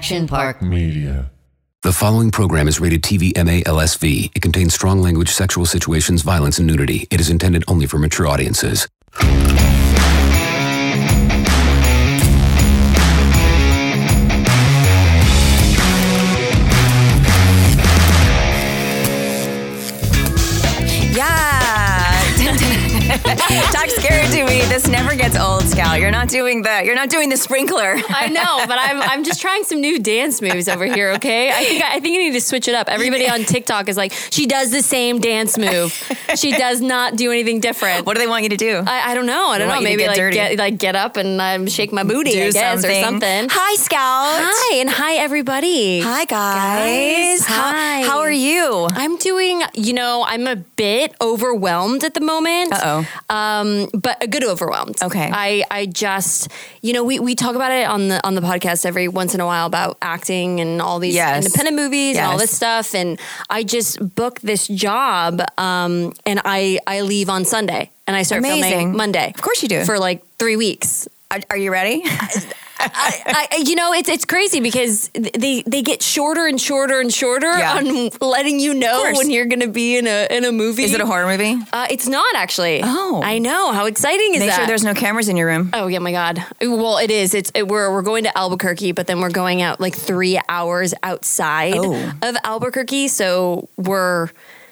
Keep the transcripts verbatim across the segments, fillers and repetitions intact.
Action Park Media. The following program is rated T V M A L S V. It contains strong language, sexual situations, violence, and nudity. It is intended only for mature audiences. Talk scary to me. This never gets old, Scout. You're not doing the you're not doing the sprinkler. I know, but I'm I'm just trying some new dance moves over here. Okay, I think I think I need to switch it up. Everybody on TikTok is like, she does the same dance move. She does not do anything different. What do they want you to do? I, I don't know. I don't They know. want you to Maybe get like dirty. get like get up and um, shake my booty, Do I guess, something. or something. Hi, Scout. Hi, and hi everybody. Hi, guys. Guys, How, hi. how are you? I'm doing, you know, I'm a bit overwhelmed at the moment. Uh-oh. Um, but a good overwhelmed. Okay. I, I just, you know, we, we talk about it on the on the podcast every once in a while about acting and all these Yes. independent movies and all Yes. this stuff. And I just booked this job um, and I, I leave on Sunday and I start Amazing. filming Monday. Of course you do. For like three weeks. Are, are you ready? I, I, you know, it's it's crazy because they they get shorter and shorter and shorter Yeah. on letting you know course. when you're going to be in a in a movie. Is it a horror movie? Uh, it's not actually. Oh. I know. How exciting is Make that? sure there's no cameras in your room. Oh yeah, my God. Well, it is. It's it, we're we're going to Albuquerque, but then we're going out like three hours outside Oh. of Albuquerque, so we're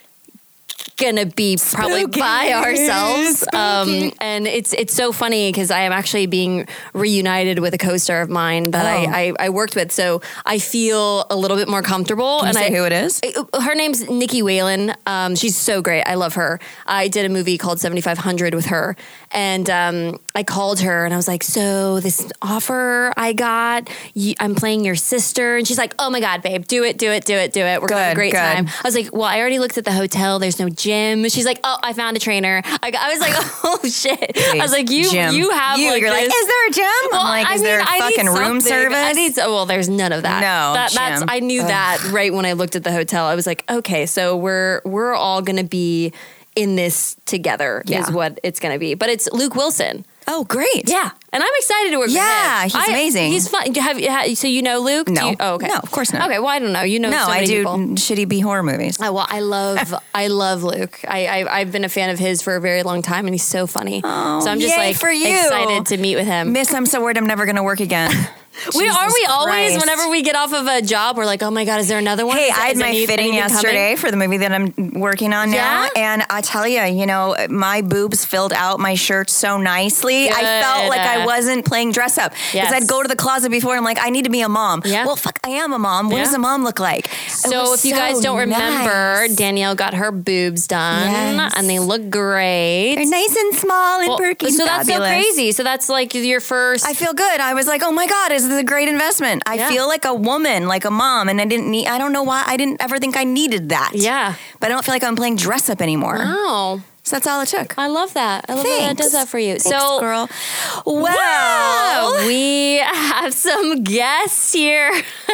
gonna be probably Spooky. by ourselves. Um, Spooky. and it's it's so funny because I am actually being reunited with a co-star of mine that Oh. I, I I worked with, so I feel a little bit more comfortable. Can you and say I, who it is? Her name's Nikki Whalen. Um, she's so great. I love her. I did a movie called seventy-five hundred with her. And um, I called her and I was like, so this offer I got, you, I'm playing your sister. And she's like, oh my God, babe, do it, do it, do it, do it. We're going to have a Good, great good. time. I was like, well, I already looked at the hotel. There's no gym. She's like, oh, I found a trainer. I, I was like, oh shit. I was like, you Gym. you have you, like You're like, this- is there a gym? well, I'm like, I is mean, there a I need fucking room something. service? I need. So, well, there's none of that. No, that, that's. Jim. I knew Ugh. that right when I looked at the hotel. I was like, okay, so we're we're all gonna be in this together. Yeah. Is what it's gonna be. But it's Luke Wilson. Oh, great. Yeah, and I'm excited to work Yeah, with him. he's I- amazing. He's fun. Have, you- ha- so you know Luke? Do No. you- oh, okay. No, of course not. Okay, well, I don't know. You know No, so I many do people. shitty B horror movies. Oh, well, I love, I love Luke. I, I, I've been a fan of his for a very long time, and he's so funny. Oh, so I'm just yay like for you. excited to meet with him. Miss, I'm so worried I'm never going to work again. We Jesus are we always Christ. whenever we get off of a job, we're like, oh my God, is there another one? Hey, Is- I had is my any- fitting anything yesterday coming? for the movie that I'm working on now. Yeah? And I tell you, you know, my boobs filled out my shirt so nicely. I felt Good. like I wasn't playing dress up. Because Yes. I'd go to the closet before and I'm like, I need to be a mom. Yeah. Well, fuck, I am a mom. What Yeah. does a mom look like? It So was if you guys so don't remember, nice. Danielle got her boobs done, Yes. and they look great. They're nice and small and Well, perky. so and that's so fabulous. crazy. So that's like your first. I feel good. I was like, oh my God, this is a great investment. I Yeah. feel like a woman, like a mom, and I didn't need, I don't know why, I didn't ever think I needed that. Yeah. But I don't feel like I'm playing dress up anymore. Oh, So that's all it took. I love that. I love that that Thanks. does that for you. Thanks, so, girl. wow, Well, we have some guests here.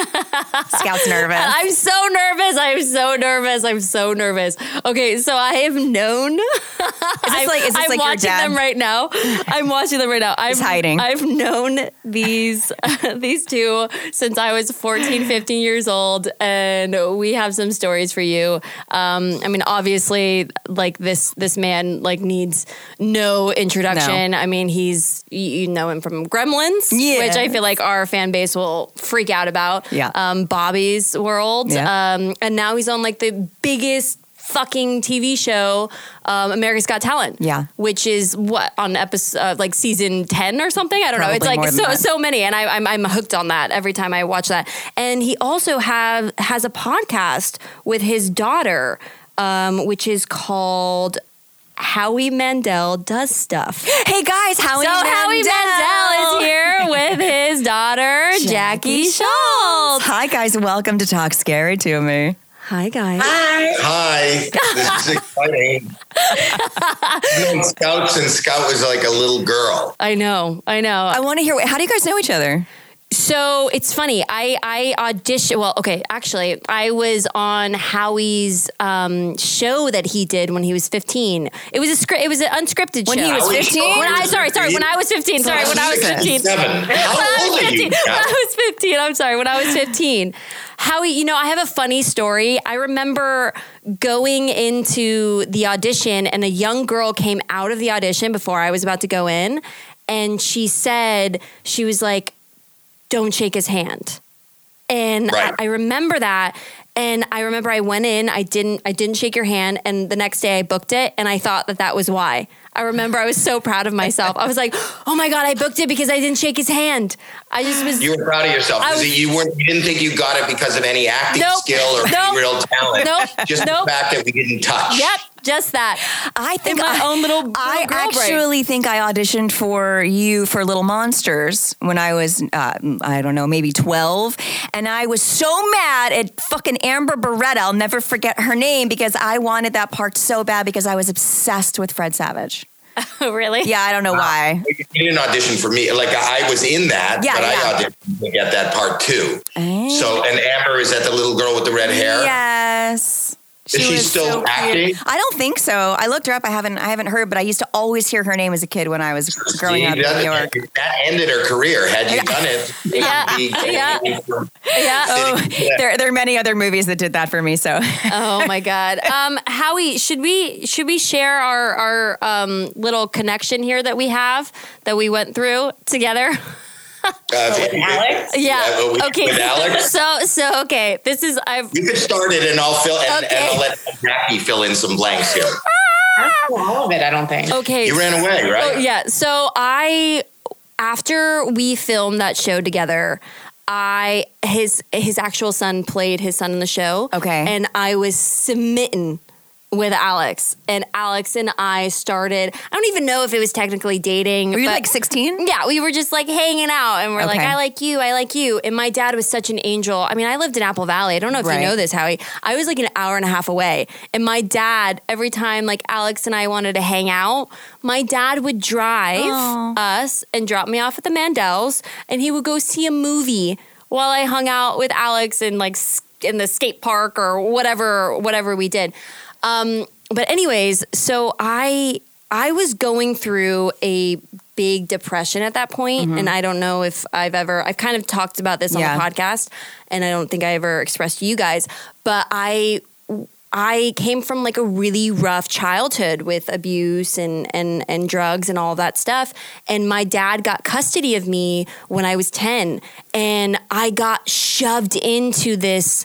Scout's nervous. I'm so nervous. I'm so nervous. I'm so nervous. Okay, so I have known. Is this like- is this I'm like your watching dad? them right now. I'm watching them right now. I'm He's hiding. I've known these these two since I was fourteen, fifteen years old, and we have some stories for you. Um, I mean, obviously, like this this man like needs no introduction. No. I mean, he's you you know him from Gremlins, Yes. which I feel like our fan base will freak out about. Yeah. Um, Bobby's World. Yeah. Um, and now he's on like the biggest fucking T V show, um, America's Got Talent. Yeah. Which is what on episode uh, like season ten or something. I don't know. It's Probably more like than so that. so many, and I, I'm I'm hooked on that every time I watch that. And he also have has a podcast with his daughter, um, which is called Howie Mandel Does Stuff. Hey guys, Howie So Mandel. Howie Mandel is here with his daughter, Jackie Schultz. Hi guys, welcome to Talk Scary to Me. Hi, guys. Hi, this is exciting. I've known Scout since Scout was like a little girl. I know, I know. I want to hear, how do you guys know each other? So it's funny. I, I auditioned. Well, okay, actually, I was on Howie's um, show that he did when he was fifteen. It was a script. It was an unscripted When show. he was fifteen? When I sorry, sorry. When I was fifteen. Sorry, when I was fifteen. Seven. When I How was old are you? fifteen. When I was fifteen. I'm sorry. When I was fifteen. Howie, you know, I have a funny story. I remember going into the audition, and a young girl came out of the audition before I was about to go in, and she said, she was like, "Don't shake his hand." And Right. I, I remember that. And I remember I went in, I didn't, I didn't shake your hand. And the next day I booked it. And I thought that that was why. I remember I was so proud of myself. I was like, oh my God, I booked it because I didn't shake his hand. I just was. You were proud of yourself. I Was was- it, you weren't. You didn't think you got it because of any acting Nope. skill or Nope. any real talent. Nope. Just Nope. the fact that we didn't touch. Yep, just that. I think In my I, own little, little I girl brain. actually think I auditioned for you for Little Monsters when I was, uh, I don't know, maybe twelve. And I was so mad at fucking Amber Beretta. I'll never forget her name because I wanted that part so bad because I was obsessed with Fred Savage. Oh, really? Yeah, I don't know why. You didn't audition for me. Like I was in that, Yeah, but yeah. I auditioned to get that part too. Eh. So, and Amber, is that the little girl with the red hair? Yes. Is she was still so cute. acting? I don't think so. I looked her up. I haven't. I haven't heard, but I used to always hear her name as a kid when I was growing See, up in that, New York. that ended her career. Had you done it, Yeah. she'd be- Yeah. Yeah. Oh, Yeah. there, there are many other movies that did that for me. So Oh my God. Um, Howie, should we should we share our our um, little connection here that we have that we went through together? Uh, With Alex? Yeah. Yeah, with- okay. with Alex? So so okay. This is I've You could start it, and I'll fill, and, Okay. and I'll let Jackie fill in some blanks here. Not all of it, I don't think. okay. You ran away, right? Oh, yeah. So I after we filmed that show together, I his his actual son played his son in the show. Okay. And I was smitten with Alex. And Alex and I started, I don't even know if it was technically dating. were you but- like sixteen? Yeah, we were just like hanging out and we're like, Okay. I like you, I like you. And my dad was such an angel. I mean, I lived in Apple Valley. I don't know if Right. you know this, Howie. I was like an hour and a half away. And my dad, every time like Alex and I wanted to hang out, my dad would drive Aw. us and drop me off at the Mandels and he would go see a movie while I hung out with Alex in like s- in the skate park or whatever whatever we did. Um, but anyways, so I I was going through a big depression at that point, and I don't know if I've ever I've kind of talked about this on Yeah. the podcast, and I don't think I ever expressed to you guys, but I I came from like a really rough childhood with abuse and and and drugs and all that stuff, and my dad got custody of me when I was ten, and I got shoved into this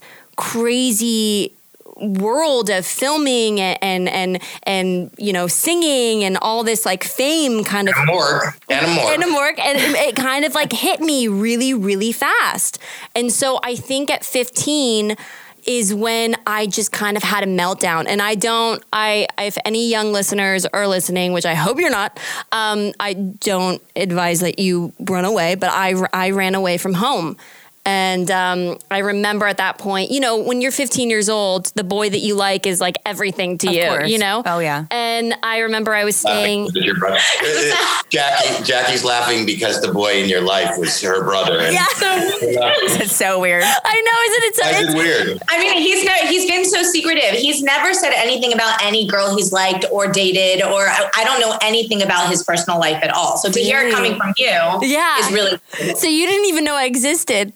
crazy world of filming and, and and and you know singing and all this like fame kind of And a morgue. And a morgue. and a morgue, and it, it kind of like hit me really really fast. And so I think at fifteen is when I just kind of had a meltdown. And I don't I if any young listeners are listening, which I hope you're not, um, I don't advise that you run away, but I I ran away from home. And um, I remember at that point, you know, when you're fifteen years old, the boy that you like is like everything to Of you, course. you know? Oh, yeah. And I remember I was staying. Laughing because your brother. Jackie, Jackie's laughing because the boy in your life was her brother. And Yeah, It's so weird. I know, isn't it? So, Why is it's, it weird? I mean, he's no, he's been so secretive. He's never said anything about any girl he's liked or dated, or I, I don't know anything about his personal life at all. So to hear it Really? coming from you Yeah. is really. so you didn't even know I existed.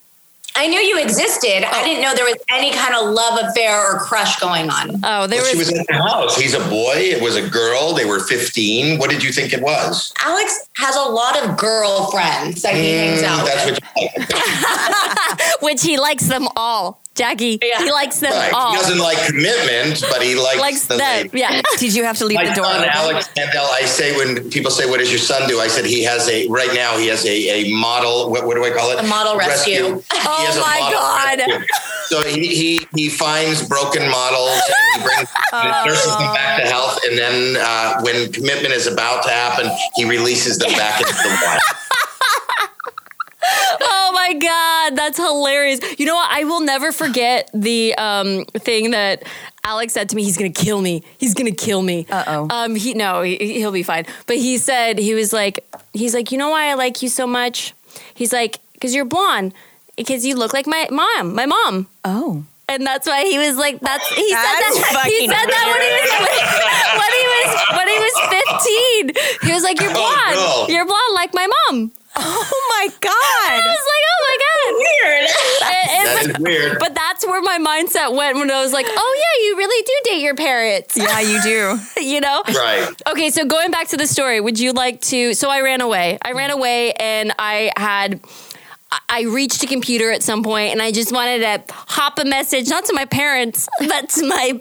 I knew you existed. I didn't know there was any kind of love affair or crush going on. Oh, there Well, she was. was in the house. He's a boy. It was a girl. They were fifteen. What did you think it was? Alex has a lot of girlfriends that he hangs Mm, out that's with. what you like. Which he likes them all, Jackie. Yeah. He likes them Right. all. He doesn't like commitment, but he likes, likes the them. Yeah. Did you have to leave My the door son, open? Alex Mandel, I say when people say, what does your son do? I said he has a, right now he has a, a model, what, what do I call it? A model rescue. He Oh has a my model God. rescue. So he, he, he finds broken models and he brings nurses them back to health. And then uh, when commitment is about to happen, he releases them back into the wild. Oh my God, that's hilarious. You know what? I will never forget the um, thing that Alex said to me. He's gonna kill me. He's gonna kill me. Uh-oh. Um, he no, he, he'll be fine. But he said he was like, he's like, you know why I like you so much? He's like, because you're blonde. Because you look like my mom, my mom. Oh. And that's why he was like, that's, he That's said that, he fucking said that when he was, when he was, when he was fifteen. He was like, you're blonde. Oh, no. You're blonde like my mom. Oh my God. I was like, oh my God. Weird. And- That and- is weird. But that's where my mindset went when I was like, oh yeah, you really do date your parents. Yeah, you do. You know? Right. Okay, so going back to the story, would you like to, so I ran away. I ran away and I had, I reached a computer at some point and I just wanted to hop a message, not to my parents, but to my,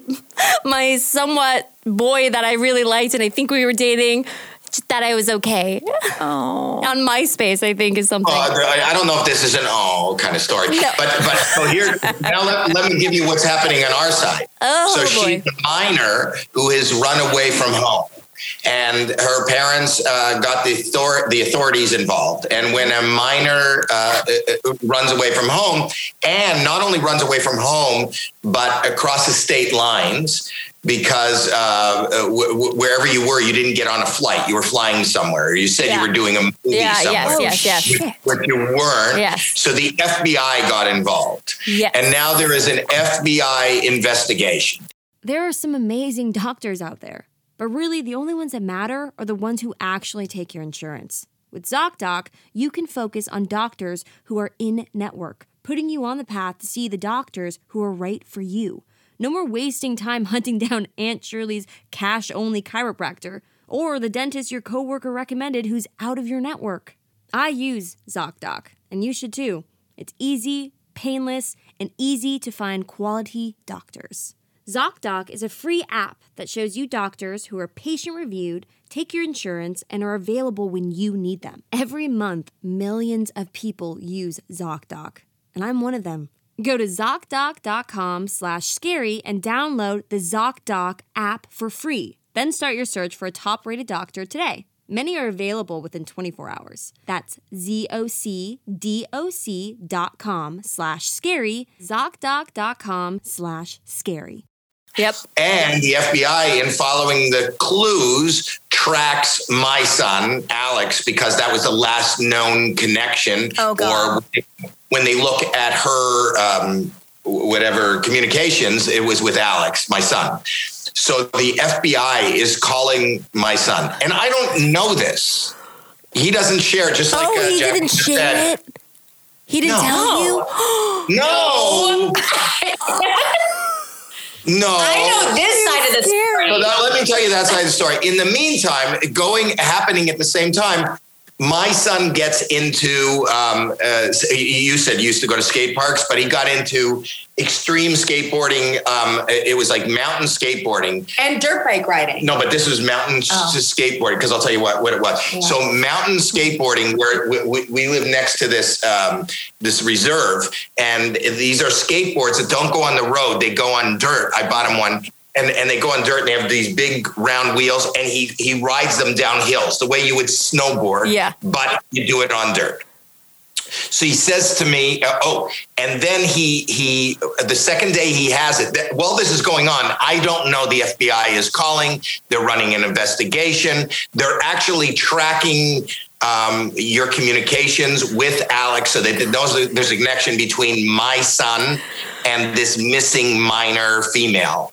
my somewhat boy that I really liked and I think we were dating, that I was okay. Oh. On MySpace, I think is something. Oh, I I don't know if this is an oh kind of story, No. but but so here now let, let me give you what's happening on our side. Oh, so boy. she's a minor who has run away from home, and her parents uh, got the author- the authorities involved. And when a minor uh, runs away from home, and not only runs away from home, but across the state lines. Because uh, w- w- wherever you were, you didn't get on a flight. You were flying somewhere. You said Yeah. you were doing a movie Yeah, somewhere. yes, yes, yes. But you weren't. Yes. So the F B I got involved. Yes. And now there is an F B I investigation. There are some amazing doctors out there, but really the only ones that matter are the ones who actually take your insurance. With ZocDoc, you can focus on doctors who are in-network, putting you on the path to see the doctors who are right for you. No more wasting time hunting down Aunt Shirley's cash-only chiropractor or the dentist your coworker recommended who's out of your network. I use ZocDoc, and you should too. It's easy, painless, and easy to find quality doctors. ZocDoc is a free app that shows you doctors who are patient-reviewed, take your insurance, and are available when you need them. Every month, millions of people use ZocDoc, and I'm one of them. Go to ZocDoc.com slash scary and download the ZocDoc app for free. Then start your search for a top-rated doctor today. Many are available within twenty-four hours. That's Z-O-C-D-O-C dot com slash scary, ZocDoc.com slash scary. Yep. And the F B I, in following the clues, tracks my son, Alex, because that was the last known connection. Oh, God. Or when they look at her, um, whatever communications, it was with Alex, my son. So the F B I is calling my son. And I don't know this. He doesn't share it, just like Oh, uh, he Jack didn't just share said. it? He didn't No. tell you? No. No. I know this side of the story. So that, let me tell you that side of the story. In the meantime, going happening at the same time, my son gets into, um, uh, you said you used to go to skate parks, but he got into extreme skateboarding. Um, it was like mountain skateboarding. And dirt bike riding. No, but this was mountain Oh. skateboarding, because I'll tell you what, what it was. Yeah. So mountain skateboarding, where we, we, we live next to this um, this reserve, and these are skateboards that don't go on the road. They go on dirt. I bought him one. And, and they go on dirt and they have these big round wheels, and he he rides them down hills the way you would snowboard, Yeah. but you do it on dirt. So he says to me, uh, oh, and then he he the second day he has it. That, while this is going on, I don't know the F B I is calling. They're running an investigation. They're actually tracking um, your communications with Alex, so that there's a, there's a connection between my son and this missing minor female.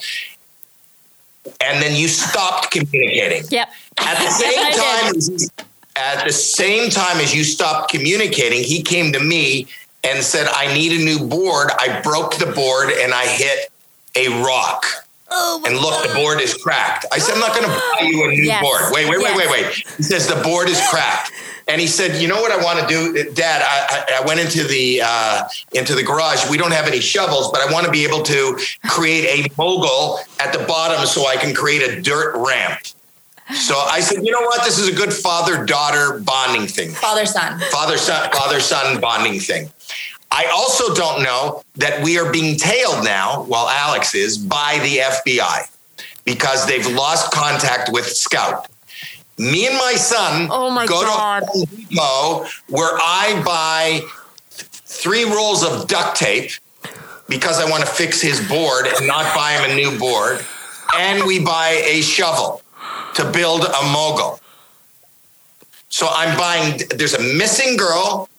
And then you stopped communicating. Yep. At the Yes, same I time, did. as, at the same time as you stopped communicating, he came to me and said, "I need a new board." I broke the board and I hit a rock. Oh, And look, the board is cracked. I said, "I'm not going to buy you a new Yes. board." Wait, wait, Yes. wait, wait, wait. He says the board is cracked. And he said, "You know what I want to do, Dad? I, I, I went into the uh, into the garage. We don't have any shovels, but I want to be able to create a mogul at the bottom so I can create a dirt ramp." So I said, "You know what? This is a good father-daughter bonding thing. Father son. Father-son, father-son bonding thing." I also don't know that we are being tailed now, well, Alex is, by the F B I because they've lost contact with Scout. Me and my son Oh my go God. to Home Depot where I buy three rolls of duct tape because I want to fix his board and not buy him a new board. And we buy a shovel to build a mogul. So I'm buying, there's a missing girl,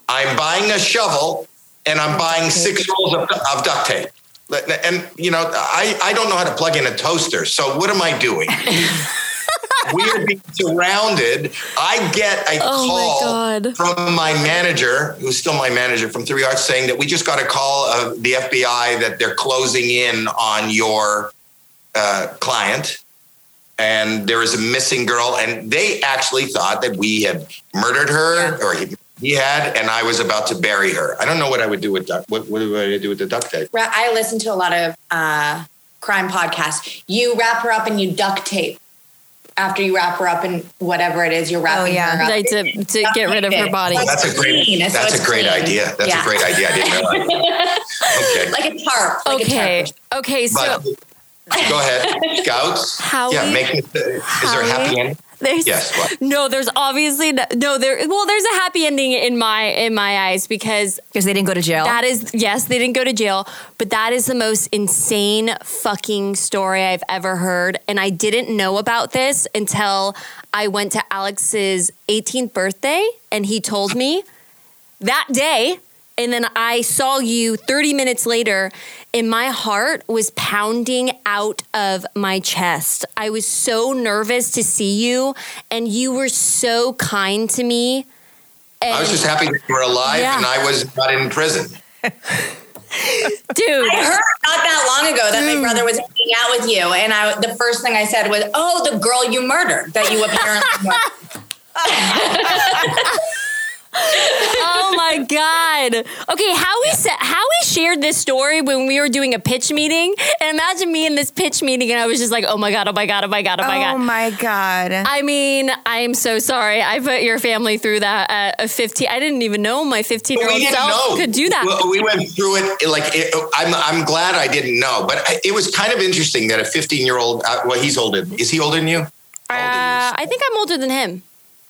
I'm buying a shovel and I'm buying six rolls of, of duct tape. And, you know, I, I don't know how to plug in a toaster. So what am I doing? We are being surrounded. I get a oh call from my manager, who's still my manager from three Arts, saying that we just got a call of the F B I that they're closing in on your uh, client. And there is a missing girl. And they actually thought that we had murdered her yeah. or he, he had, and I was about to bury her. I don't know what I would do with duct. What, what would I do with the duct tape? I listen to a lot of uh, crime podcasts. You wrap her up and you duct tape. After you wrap her up in whatever it is, you're wrapping oh, yeah. her up. Like to, to get rid of her body. Oh, that's a great, that's so a great clean. idea. That's yeah. a great idea. I didn't realize. Okay. Like a tarp. Like okay. A tarp. Okay. So but, go ahead. Scouts. Howie, yeah. Make it, is Howie, there a happy ending? There's, yes. What? No, there's obviously no, no. There, well, there's a happy ending in my in my eyes because because they didn't go to jail. That is yes, they didn't go to jail, but that is the most insane fucking story I've ever heard, and I didn't know about this until I went to Alex's eighteenth birthday, and he told me that day. And then I saw you thirty minutes later, and my heart was pounding out of my chest. I was so nervous to see you, and you were so kind to me. And I was just happy that you were alive, yeah. and I was not in prison. Dude. I heard not that long ago that Dude. my brother was hanging out with you, and I the first thing I said was, "Oh, the girl you murdered that you apparently murdered." Oh my God. Okay, Howie said Howie shared this story when we were doing a pitch meeting. And imagine me in this pitch meeting and I was just like, oh my God, oh my God, oh my God, oh my God. Oh my God. I mean, I am so sorry. I put your family through that at a fifteen. I didn't even know my fifteen-year-old self know. could do that. Well, we went through it like it, I'm I'm glad I didn't know. But it was kind of interesting that a fifteen-year-old, uh, well, he's older. Is he older than you? Uh, I think I'm older than him.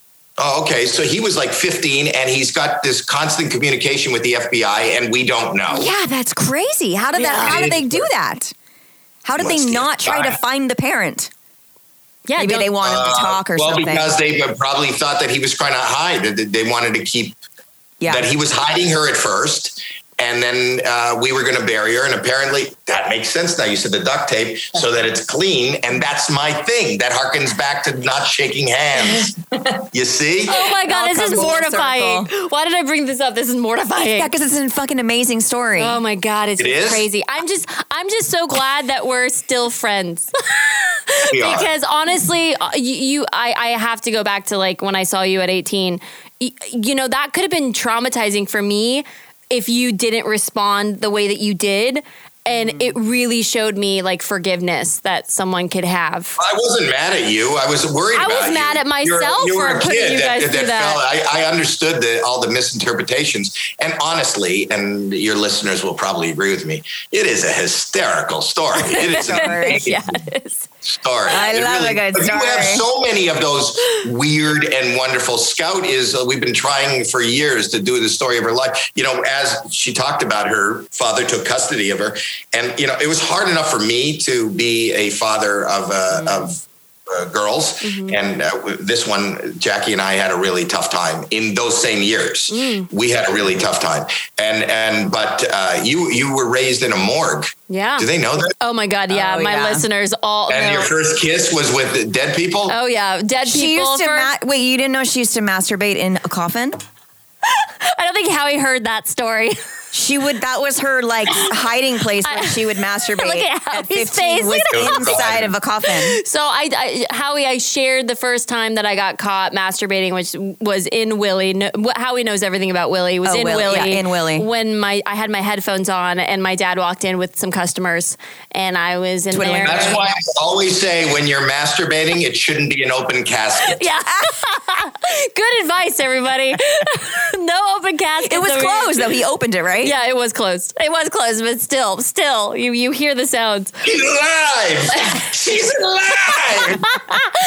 Oh, okay. So he was like fifteen and he's got this constant communication with the F B I and we don't know. Yeah, that's crazy. How did yeah. that, how did they do that? How did What's they not the try to find the parent? Yeah, maybe they wanted uh, to talk or well, something. Well, because they probably thought that he was trying to hide. They wanted to keep, yeah. that he was hiding her at first. And then uh, we were going to bury her. And apparently that makes sense now. You said the duct tape so that it's clean. And that's my thing. That harkens back to not shaking hands. You see? Oh my God, this is mortifying. Why did I bring this up? This is mortifying. Yeah, because it's a fucking amazing story. Oh my God, it's it crazy. I'm just, I'm just so glad that we're still friends. We are. Because honestly, you, you I, I have to go back to like when I saw you at eighteen. You, you know, that could have been traumatizing for me if you didn't respond the way that you did. And mm. it really showed me like forgiveness that someone could have. I wasn't mad at you. I was worried I about you. I was mad at myself you're, you're for putting you guys that, through that. that. Fell, I, I understood the, all the misinterpretations. And honestly, and your listeners will probably agree with me, it is a hysterical story. It is an amazing yeah, it is. story. I it love really, a good story. You have so many of those weird and wonderful. Scout is, uh, we've been trying for years to do the story of her life. You know, as she talked about, her father took custody of her. And, you know, it was hard enough for me to be a father of uh, mm-hmm. of uh, girls, mm-hmm. and uh, this one, Jackie and I had a really tough time in those same years. Mm. We had a really tough time, and and but uh, you you were raised in a morgue. Yeah, do they know that? Oh my God, yeah, oh, my yeah. listeners all. And know. Your first kiss was with dead people. Oh yeah, dead she people. Used to for- ma- wait, you didn't know she used to masturbate in a coffin? I don't think Howie heard that story. She would, that was her like hiding place where she would masturbate. Look at at Howie's face. Was inside of a coffin. So I, I, Howie, I shared the first time that I got caught masturbating, which was in Willie. No, Howie knows everything about Willie. It was oh, in Willie. Willie. Yeah, in Willie. When my, I had my headphones on and my dad walked in with some customers and I was in Twiddling. there. That's why I always say when you're masturbating, it shouldn't be an open casket. Yeah. Good advice, everybody. No open casket. It was closed though. He opened it, right? Yeah, it was closed. It was closed, but still, still, you, you hear the sounds. She's alive! She's alive!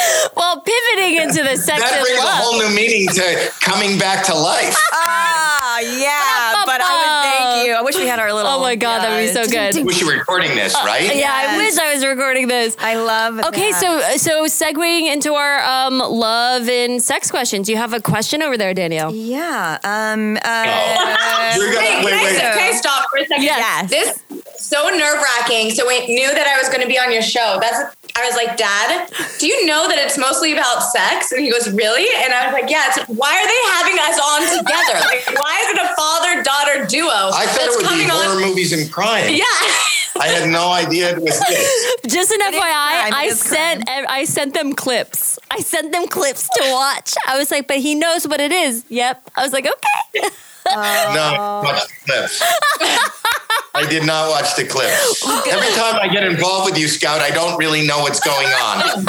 Well, pivoting into the sex that and brings love. a whole new meaning to coming back to life. Ah, Oh, yeah. But I would thank you. I wish we had our little. Oh my God, that would be so good. Wish you were recording this, right? Yeah, Yes. I wish I was recording this. I love Okay, that. so so segueing into our um, love and sex questions. You have a question over there, Danielle? Yeah. Um, uh, You're gonna, Hey, wait, can, I, wait. can I stop for a second? Yes. This so nerve wracking. So we knew that I was going to be on your show. That's. I was like, Dad, do you know that it's mostly about sex? And he goes, really? And I was like, yeah. It's, why are they having us on together? Like, why is it a father-daughter duo? I thought that's it would be coming horror on? movies and crime. Yeah. I had no idea it was this. Just an F Y I, crime, it I is sent I sent them clips. I sent them clips to watch. I was like, but he knows what it is. Yep. I was like, okay. No, watch the clips. I did not watch the clips. Every time I get involved with you, Scout, I don't really know what's going on.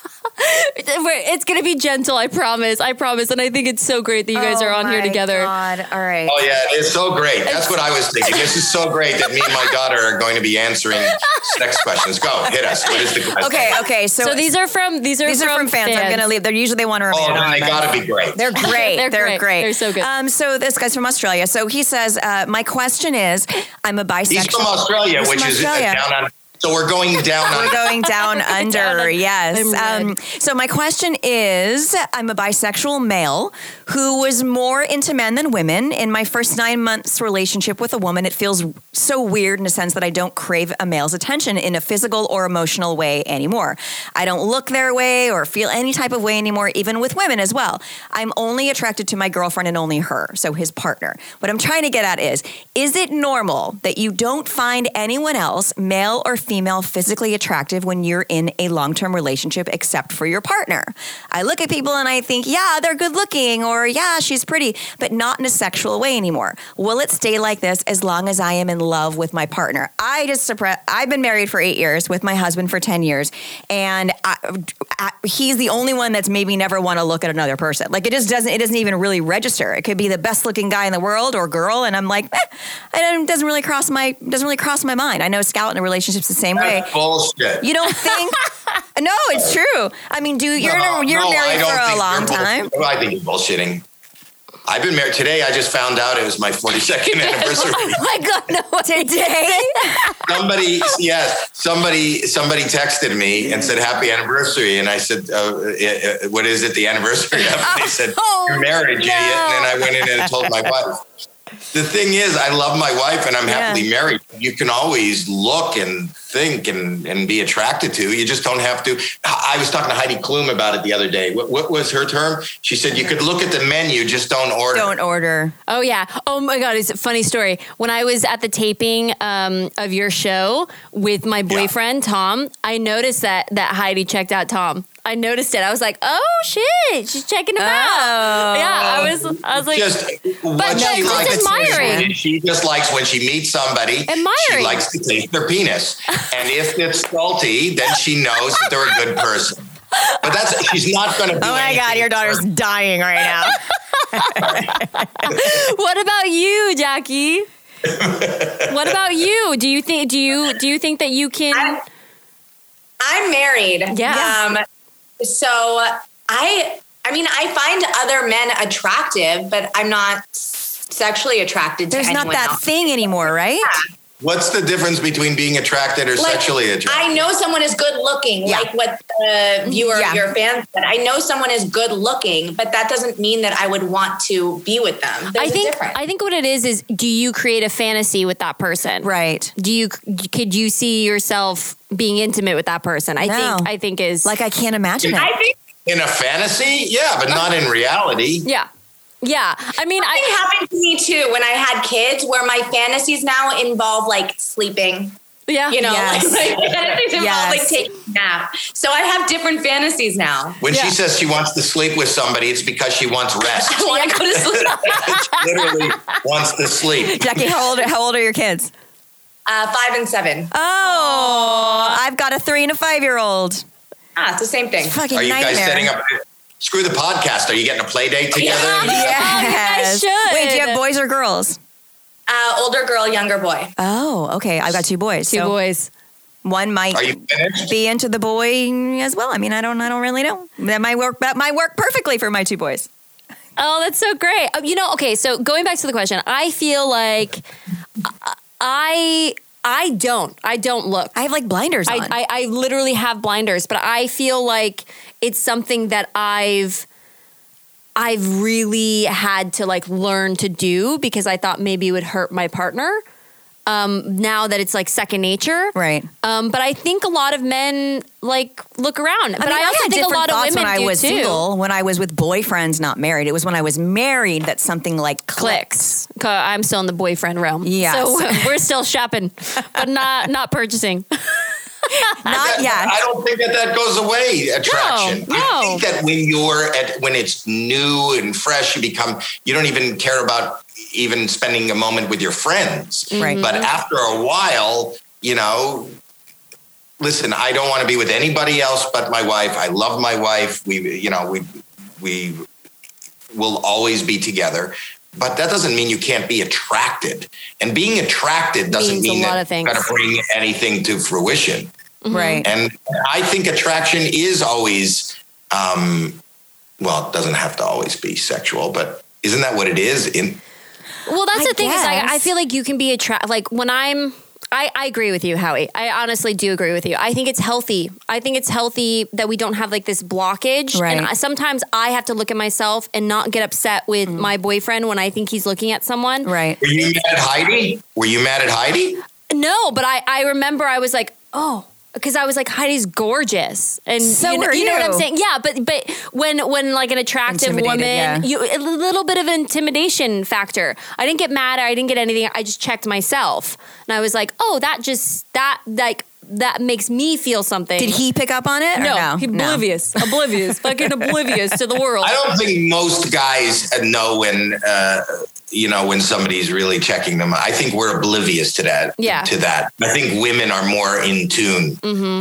It's gonna be gentle, I promise. I promise. And I think it's so great that you guys oh are on here my together. God. All right. Oh, yeah, it's so great. That's what I was thinking. This is so great that me and my daughter are going to be answering sex questions. Go, hit us. What is the question? Okay. Okay. So, So these are from these are these are from fans. I'm gonna leave. They're usually they want to remain Oh, then they anonymous. got to be great. They're great. They're They're, great. great. They're so good. Um, so this guy's from Australia. So he says, uh, my question is, I'm a bisexual. He's from Australia, He's which from is uh, Australia. down on. So we're going down on. We're going down under, yes. I'm Um, so my question is, I'm a bisexual male who was more into men than women. In my first nine months relationship with a woman, it feels so weird in a sense that I don't crave a male's attention in a physical or emotional way anymore. I don't look their way or feel any type of way anymore, even with women as well. I'm only attracted to my girlfriend and only her, so his partner. What I'm trying to get at is, is it normal that you don't find anyone else, male or female, physically attractive when you're in a long-term relationship except for your partner? I look at people and I think, yeah, they're good looking, or yeah, she's pretty, but not in a sexual way anymore. Will it stay like this as long as I am in love with my partner? I just suppress. I've been married for eight years with my husband for ten years, and I, I, he's the only one that's maybe never want to look at another person. Like it just doesn't. It doesn't even really register. It could be the best looking guy in the world or girl, and I'm like, eh, it doesn't really cross my doesn't really cross my mind. I know Scout in a relationship's the same way. That's bullshit. You don't think? No, it's true. I mean, do you're No, you're no, I married don't for a think long you're bull- time? Well, I think you're bullshitting. I've been married today. I just found out it was my forty-second anniversary. Oh my God, no. Today? Somebody, yes, somebody, somebody texted me and said happy anniversary, and I said, uh, uh, "What is it? The anniversary of?" And they said, Oh, "You're married, no. idiot." And then I went in and told my wife. The thing is, I love my wife and I'm happily Yeah. married. You can always look and think and, and be attracted to. You just don't have to. I was talking to Heidi Klum about it the other day. What, what was her term? She said you could look at the menu, just don't order. Don't order. Oh yeah. Oh my God. It's a funny story. When I was at the taping um, of your show with my boyfriend, Tom, I noticed that, that Heidi checked out Tom. I noticed it. I was like, oh shit, she's checking him out. Yeah. I was, I was like, just what but she just likes. admiring. She just likes when she meets somebody. Admiring. She likes to taste their penis, and if it's salty, then she knows that they're a good person. But that's she's not going to. Oh my God, your daughter's dying right now. What about you, Jackie? What about you? Do you think, do you, do you think that you can? I'm, I'm married. Yeah. Um, so I, I mean, I find other men attractive, but I'm not sexually attracted There's to not anyone that else. thing anymore, right? What's the difference between being attracted or Like, sexually attracted? I know someone is good looking, Yeah. like what the viewer, Yeah. your fan said. I know someone is good looking, but that doesn't mean that I would want to be with them. There's I a think, difference. I think what it is, is do you create a fantasy with that person? Right. Do you, could you see yourself being intimate with that person? I No. think, I think is Like I can't imagine it. I think In a fantasy, yeah, but not in reality. yeah. Yeah. I mean, it I, happened to me too when I had kids, where my fantasies now involve like sleeping. yeah. You know, Yes. like, my fantasies involve Yes. like taking a nap. So I have different fantasies now. When Yeah. she says she wants to sleep with somebody, it's because she wants rest. I want to go to sleep. She literally wants to sleep. Jackie, how old, how old are your kids? Uh, five and seven. Oh, I've got a three and a five year old. Ah, it's the same thing. Fucking Are you nightmare. guys setting up? Screw the podcast. Are you getting a play date together? Yes. You guys should. Wait, do you have boys or girls? Uh, older girl, younger boy. Oh, okay. I've got two boys. Two so boys. one might Are you finished? be into the boy as well. I mean, I don't, I don't really know. That might work. That might work perfectly for my two boys. Oh, that's so great. Uh, You know, okay, so going back to the question, I feel like I I don't. I don't look. I have like blinders I, on. I, I literally have blinders, but I feel like it's something that I've I've really had to like learn to do because I thought maybe it would hurt my partner. Um, now that it's like second nature, Right. Um, but I think a lot of men like look around. But mean, I also had think a different lot of thoughts women when I do was too. single, when I was with boyfriends, not married. It was when I was married that something like clicks. Clicks. 'Cause I'm still in the boyfriend realm. Yes. So we're still shopping, but not not purchasing. Not yet. I don't think that that goes away. Attraction. No, I no. think that when you're at when it's new and fresh, you become you don't even care about even spending a moment with your friends. Right. But after a while, you know, listen, I don't want to be with anybody else but my wife. I love my wife. We, you know, we we will always be together. But that doesn't mean you can't be attracted. And being attracted doesn't Means a mean lot that of things. you're going to bring anything to fruition. Right. And I think attraction is always, um, well, it doesn't have to always be sexual, but isn't that what it is? In Well, that's I the thing is like, I guess. feel like you can be attracted. Like when I'm, I, I agree with you, Howie. I honestly do agree with you. I think it's healthy. I think it's healthy that we don't have like this blockage. Right. And I, sometimes I have to look at myself and not get upset with my boyfriend when I think he's looking at someone. Right. were you mad at Heidi? Were you mad at Heidi? No, but I, I remember I was like, oh, because I was like, Heidi's gorgeous, and So you, know, were you know what I'm you. saying? Yeah, but but when when like an attractive Intimidated, woman, yeah. you a little bit of an intimidation factor. I didn't get mad. I didn't get anything. I just checked myself, and I was like, oh, that just that like that makes me feel something. Did he pick up on it? Or No, no, he No. oblivious, oblivious, fucking oblivious to the world. I don't think most guys know when, uh, you know, when somebody's really checking them. I think we're oblivious to that. Yeah. To that. I think women are more in tune.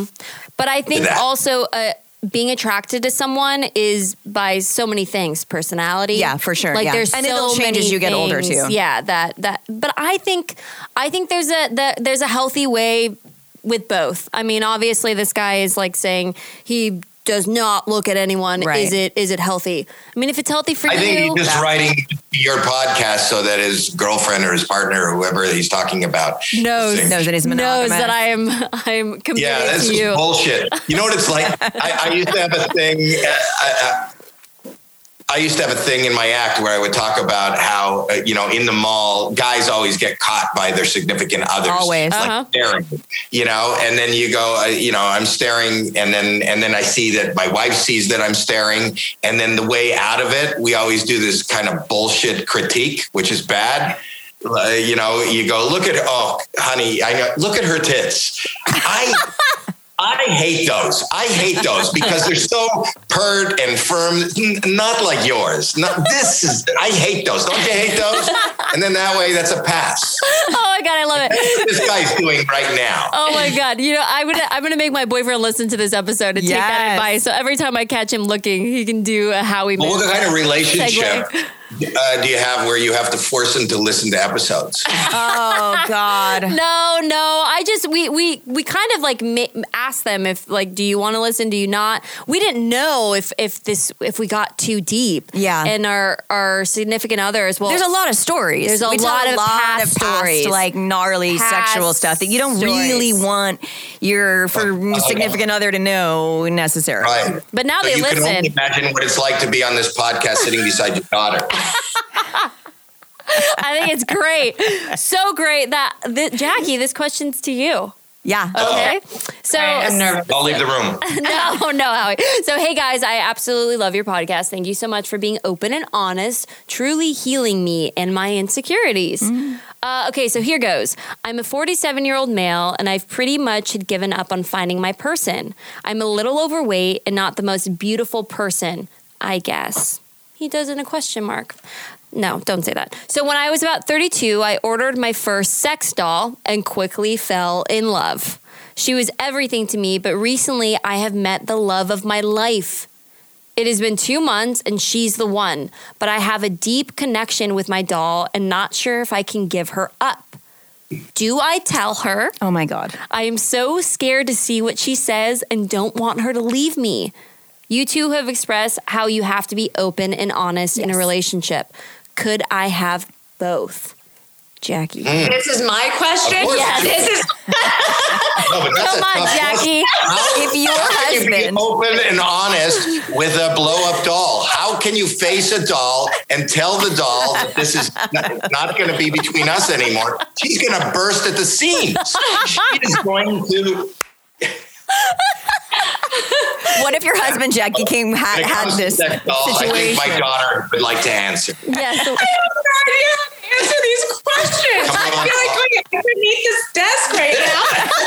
But I think that. also uh, being attracted to someone is by so many things, personality. Yeah, for sure, Like yeah. there's And so it'll change many as you get older, things. too. Yeah, that that. But I think I think there's a the, there's a healthy way with both. I mean, obviously, this guy is like saying he does not look at anyone. Right. Is it is it healthy? I mean, if it's healthy for I you, think he's just writing your podcast so that his girlfriend or his partner or whoever he's talking about knows thinks- Knows that he's knows monogamous. that I am I am committed Yeah, that's to you. bullshit. You know what it's like? I, I used to have a thing. Uh, I, I, I used to have a thing in my act where I would talk about how, uh, you know, in the mall, guys always get caught by their significant others. Always. Like Uh-huh. staring, you know, and then you go, uh, you know, I'm staring. And then, and then I see that my wife sees that I'm staring. And then the way out of it, we always do this kind of bullshit critique, which is bad. Uh, you know, you go, look at, oh, honey, I know, look at her tits. I, I hate those. I hate those because they're so pert and firm, N- not like yours. Not, this is, I hate those. Don't you hate those? And then that way, that's a pass. Oh my god, I love it. That's what this guy's doing right now. Oh my god! You know, I'm gonna I'm gonna make my boyfriend listen to this episode and take that Yes. advice. So every time I catch him looking, he can do a Howie. Well, what Mandel kind of relationship segue. uh, do you have where you have to force him to listen to episodes? Oh God. No, no. I just we we we kind of like ma- asked them if like, do you want to listen? Do you not? We didn't know if if this if we got too deep. Yeah. And our our significant others. Well, There's a lot of stories. There's a We tell lot a of lot past of past, stories. like gnarly Past sexual stuff that you don't really stories. want your for significant other to know necessarily. Right. But now So they you can only listen. imagine what it's like to be on this podcast sitting beside your daughter. I think it's great, so great that th- Jackie. This question's to you. Yeah. Okay. So I'm nervous. I'll leave the room. no, no, Howie. So, hey guys, I absolutely love your podcast. Thank you so much for being open and honest, truly healing me and my insecurities. Uh, okay, so here goes. I'm a forty-seven year old male, and I've pretty much had given up on finding my person. I'm a little overweight and not the most beautiful person, I guess. He does in a question mark. No, don't say that. So when I was about thirty-two, I ordered my first sex doll and quickly fell in love. She was everything to me, but recently I have met the love of my life. It has been two months and she's the one, but I have a deep connection with my doll and not sure if I can give her up. Do I tell her? Oh my God. I am so scared to see what she says and don't want her to leave me. You two have expressed how you have to be open and honest yes. in a relationship. Could I have both? Jackie. Mm. This is my question. Yes. This is. No, but that's Come on, Jackie. If your husband, you be open and honest with a blow-up doll. How can you face a doll and tell the doll that this is not, not going to be between us anymore? She's going to burst at the seams. She is going to. What if your husband Jackie came had, had this doll, situation? I think my daughter would like to answer. Yes. I have no idea how to answer these questions. Come I on. feel like we're underneath this desk right now.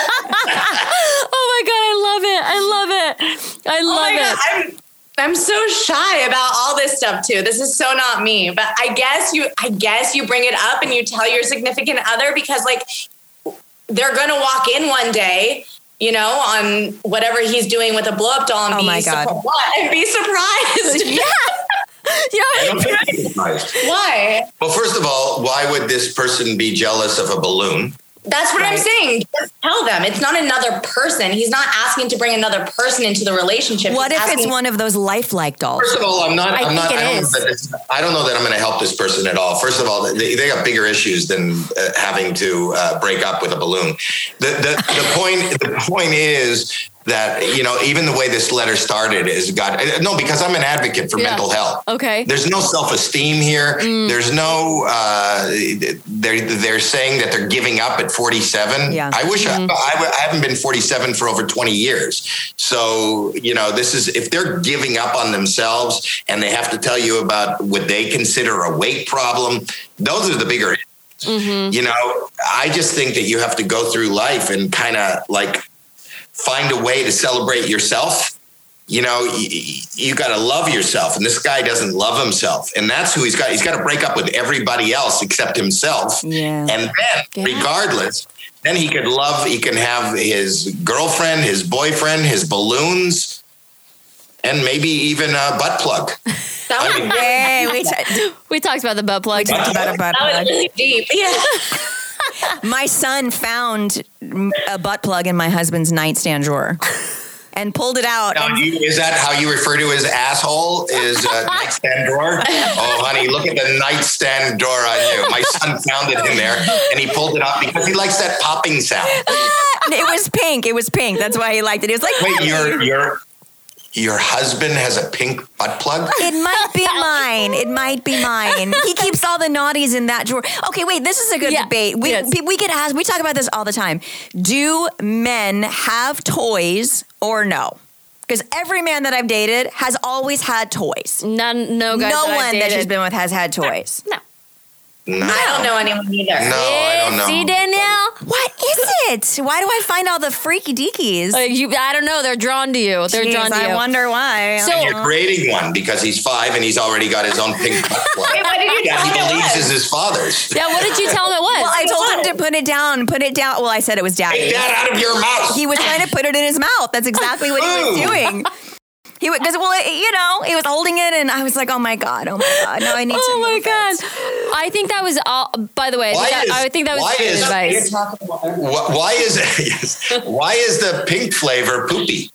Oh my God, I love it. I love it. I love oh my it. God, I'm, I'm so shy about all this stuff too. This is so not me. But I guess you I guess you bring it up and you tell your significant other because like they're gonna walk in one day, you know, on whatever he's doing with a blow-up doll and oh be, my God. surpri- what? and be surprised. Yeah. I don't think she's surprised. Why? Well, first of all, why would this person be jealous of a balloon? That's what right. I'm saying. Just tell them. It's not another person. He's not asking to bring another person into the relationship. What He's if asking- it's one of those lifelike dolls? First of all, I'm not. I I'm think not. it I don't, is. know that it's, I don't know that I'm going to help this person at all. First of all, they, they got bigger issues than uh, having to uh, break up with a balloon. The the, the point. The point is that, you know, even the way this letter started is got no, because I'm an advocate for Yeah. mental health. Okay. There's no self-esteem here. Mm. There's no, uh, they're, they're saying that they're giving up at forty-seven. Yeah. I wish Mm. I, I, I haven't been forty-seven for over twenty years. So, you know, this is, if they're giving up on themselves and they have to tell you about what they consider a weight problem, those are the bigger, Mm-hmm. you know, I just think that you have to go through life and kind of like, find a way to celebrate yourself. You know, you, you got to love yourself. And this guy doesn't love himself. And that's who he's got. He's got to break up with everybody else except himself. Yeah. And then Yeah. regardless, then he could love, he can have his girlfriend, his boyfriend, his balloons, and maybe even a butt plug. That was, I mean, Hey, we, t- We talked about the butt plug. we talked about a butt that was plug. really deep. Yeah. My son found a butt plug in my husband's nightstand drawer and pulled it out. Now, and- you, is that how you refer to his asshole? Is a nightstand drawer? Oh, honey, look at the nightstand drawer on you. My son found it in there, and he pulled it out because he likes that popping sound. It was pink. It was pink. That's why he liked it. It was like, Wait, your your your husband has a pink butt plug? it might be mine. It might be mine. He keeps all the naughties in that drawer. Okay, wait. This is a good Yeah, debate. We yes. we get asked. We talk about this all the time. Do men have toys or no? Because every man that I've dated has always had toys. None, no guys no that I've one that dated. she's been with has had toys. No. No, I don't know anyone either. no, I don't know. See, Danielle? What is it? Why do I find all the freaky deakies? Like you, I don't know. They're drawn to you. They're Jeez, drawn to you. I wonder why. So- And you're creating one because he's five and he's already got his own pink butt plug. Wait, what did you Yeah, tell he him it believes was? is his father's. Yeah, what did you tell him it was? Well, I told him to put it down. Put it down. Well, I said it was Take daddy. that out of your mouth. He was trying to put it in his mouth. That's exactly what he was Ooh. doing. He would, because well, it- you know, he was holding it, and I was like, "Oh my god, oh my god, no, I need to." Oh my move god! it. I think that was all. By the way, I Why think that, is- I think that was why good is- advice. Wh- Why is yes, why is the pink flavor poopy?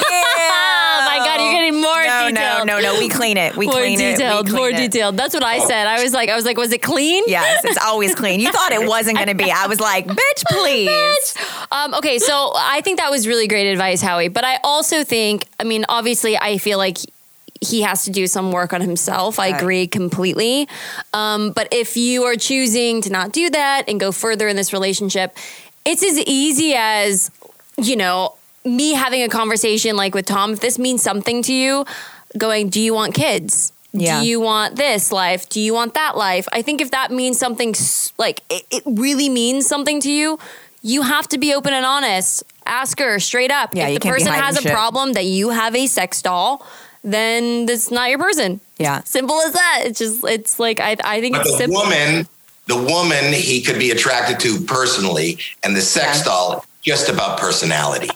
Oh my god, you're getting more No, no, detailed. no, no. We clean it. We more clean detailed, it. We more clean it. detailed. That's what I said. I was like, I was like, was it clean? Yes, it's always clean. You thought it wasn't going to be. I was like, "Bitch, please." Um, okay, so I think that was really great advice, Howie. But I also think, I mean, obviously, I feel like he has to do some work on himself. I Right. agree completely. Um, but if you are choosing to not do that and go further in this relationship, it's as easy as, you know, me having a conversation like with Tom. If this means something to you, going, do you want kids? Yeah. Do you want this life? Do you want that life? I think if that means something, s- like it, it really means something to you, you have to be open and honest. Ask her straight up. Yeah, if you the can't be person hiding has a shit. problem that you have a sex doll, then that's not your person. Yeah. Simple as that. It's just, it's like, I, I think But it's the simple. woman, the woman he could be attracted to personally, and the sex Yeah. doll just about personality.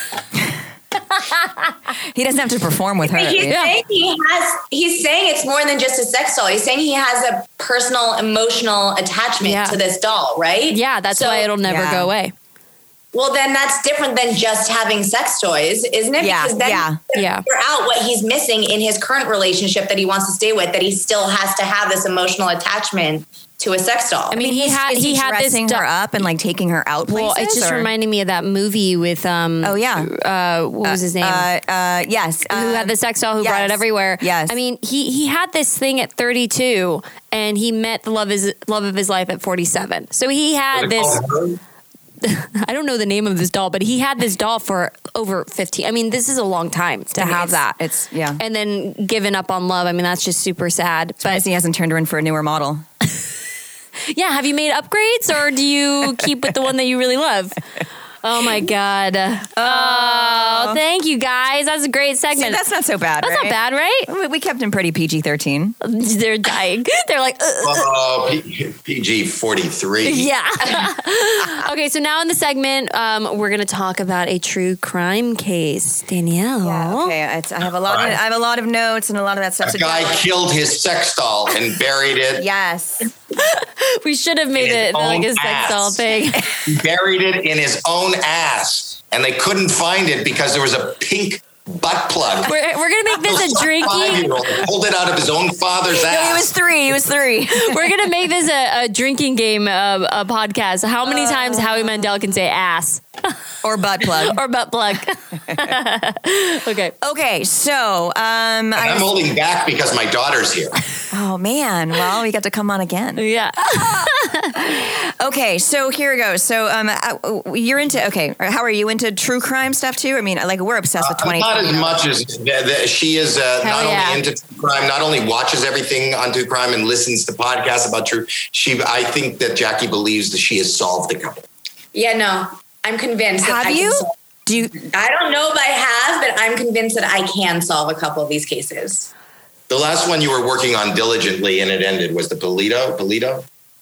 He doesn't have to perform with her. He's Yeah. saying he has. He's saying it's more than just a sex doll. He's saying he has a personal, emotional attachment Yeah. to this doll, right? Yeah, that's So- why it'll never Yeah. go away. Well, then that's different than just having sex toys, isn't it? Yeah, Because then yeah, you yeah. figure out what he's missing in his current relationship that he wants to stay with, that he still has to have this emotional attachment to a sex doll. I mean, he had Is he, he had this dressing doll. her up and like taking her out places? Well, it just or? reminded me of that movie with um. Oh, yeah. Uh, what was his name? Uh, uh, yes. who uh, had the sex doll who brought yes. it everywhere. Yes. I mean, he he had this thing at thirty-two and he met the love his love of his life at forty-seven. So he had this I don't know the name of this doll, but he had this doll for over fifteen. I mean, this is a long time to I mean, have it's- that. it's- yeah. And then given up on love. I mean, that's just super sad. But he hasn't turned her in for a newer model. Yeah, have you made upgrades or do you keep with the one that you really love? Oh my God. Oh, thank you guys. That's a great See, segment. that's not so bad, That's right? not bad, right? We- We kept him pretty P G thirteen. They're dying. They're like, "Ugh." Oh, P- PG forty-three. Yeah. Okay, so now in the segment, um, we're going to talk about a true crime case. Danielle. Yeah, okay. It's, I have a lot. Of, I have a lot of notes and a lot of that stuff. A to guy go. killed his sex doll and buried it. Yes. We should have made His it like a own sex doll ass. thing. He buried it in his own ass, and they couldn't find it because there was a pink butt plug. We're, we're going to make this a drinking. Five-year-old pulled it out of his own father's No, he ass. was three. He was three. We're going to make this a, a drinking game uh, a podcast. How many times Howie Mandel can say ass Or butt plug. or butt plug? Okay. Okay, so um, I I'm holding back because my daughter's here. oh man, well we got to come on again. Yeah. Okay, so here we go. So um, uh, you're into okay. How are you into true crime stuff too? I mean, like we're obsessed with twenty. Not as much as the, the, she is. Uh, Hell not yeah. only into true crime, not only watches everything on true crime and listens to podcasts about true. She, I think that Jackie believes that she has solved the couple. Yeah, no, I'm convinced. that Have I can you? solve- Do you? I don't know if I have, but I'm convinced that I can solve a couple of these cases. The last one you were working on diligently and it ended was the Polito. Polito.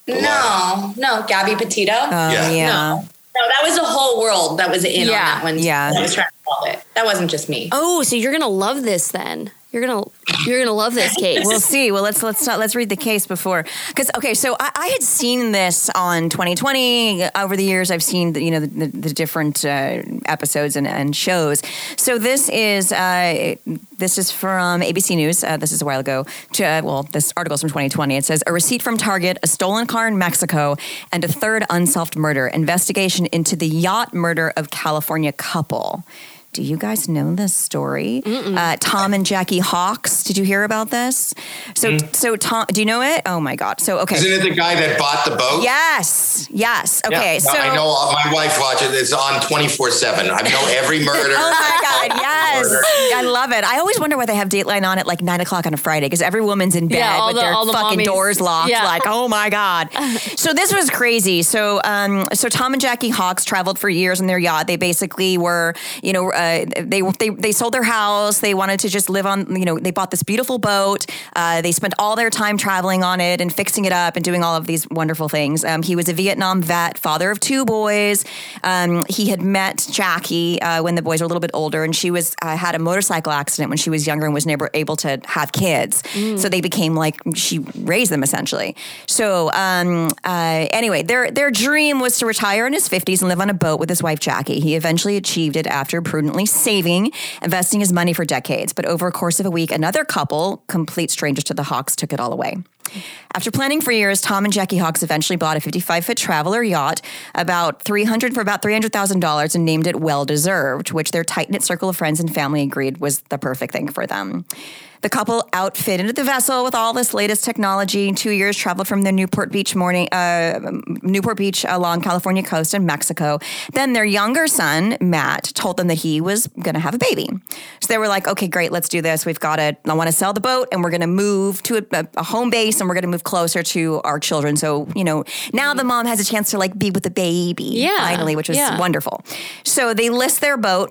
No, no, Gabby Petito. Oh Yeah. yeah. No. No, that was a whole world that was in Yeah, on that one. yeah. I was trying to solve it. That wasn't just me. Oh, so you're going to love this then. You're going to you're going to love this case. We'll see. Well, let's let's not, let's read the case before, because okay. So I, I had seen this on twenty twenty. Over the years, I've seen the, you know the, the, the different uh, episodes and, and shows. So this is uh, this is from A B C News. Uh, this is a while ago. To, uh, well, this article's from twenty twenty. It says a receipt from Target, a stolen car in Mexico, and a third unsolved murder. Investigation into the yacht murder of California couple. Do you guys know this story? Uh, Tom and Jackie Hawks. Did you hear about this? So, Mm. so Tom, do you know it? Oh my God. So, okay. Isn't it the guy that bought the boat? Yes. Yes. Yeah. Okay. No, So, I know my wife watches it. It's on twenty-four seven. I know every murder. oh my God. Yes. Murder. I love it. I always wonder why they have Dateline on at like nine o'clock on a Friday because every woman's in bed Yeah, all with the- their all the fucking mommies. doors locked. Yeah. Like, oh my God. So this was crazy. So, um, so Tom and Jackie Hawks traveled for years in their yacht. They basically were, you know, uh, they they they sold their house. They wanted to just live on, you know, they bought this beautiful boat. Uh, they spent all their time traveling on it and fixing it up and doing all of these wonderful things. Um, he was a Vietnam vet, father of two boys. Um, he had met Jackie uh, when the boys were a little bit older, and she was uh, had a motorcycle accident when she was younger and was never able to have kids. So they became like she raised them essentially. So um, uh, anyway, their their dream was to retire in his fifties and live on a boat with his wife Jackie. He eventually achieved it after prudently saving, investing his money for decades. But over a course of a week, another couple, complete strangers to the Hawks, took it all away. After planning for years, Tom and Jackie Hawks eventually bought a fifty-five foot Traveler yacht about three hundred for about three hundred thousand dollars and named it Well Deserved, which their tight-knit circle of friends and family agreed was the perfect thing for them. The couple outfitted the vessel with all this latest technology. Two years traveled from the Newport Beach morning, uh, Newport Beach along California coast in Mexico. Then their younger son, Matt, told them that he was going to have a baby. So they were like, okay, great, let's do this. We've got it. I want to sell the boat and we're going to move to a, a home base and we're going to move closer to our children. So, you know, now the mom has a chance to like be with the baby Yeah, finally, which was yeah. wonderful. So they list their boat.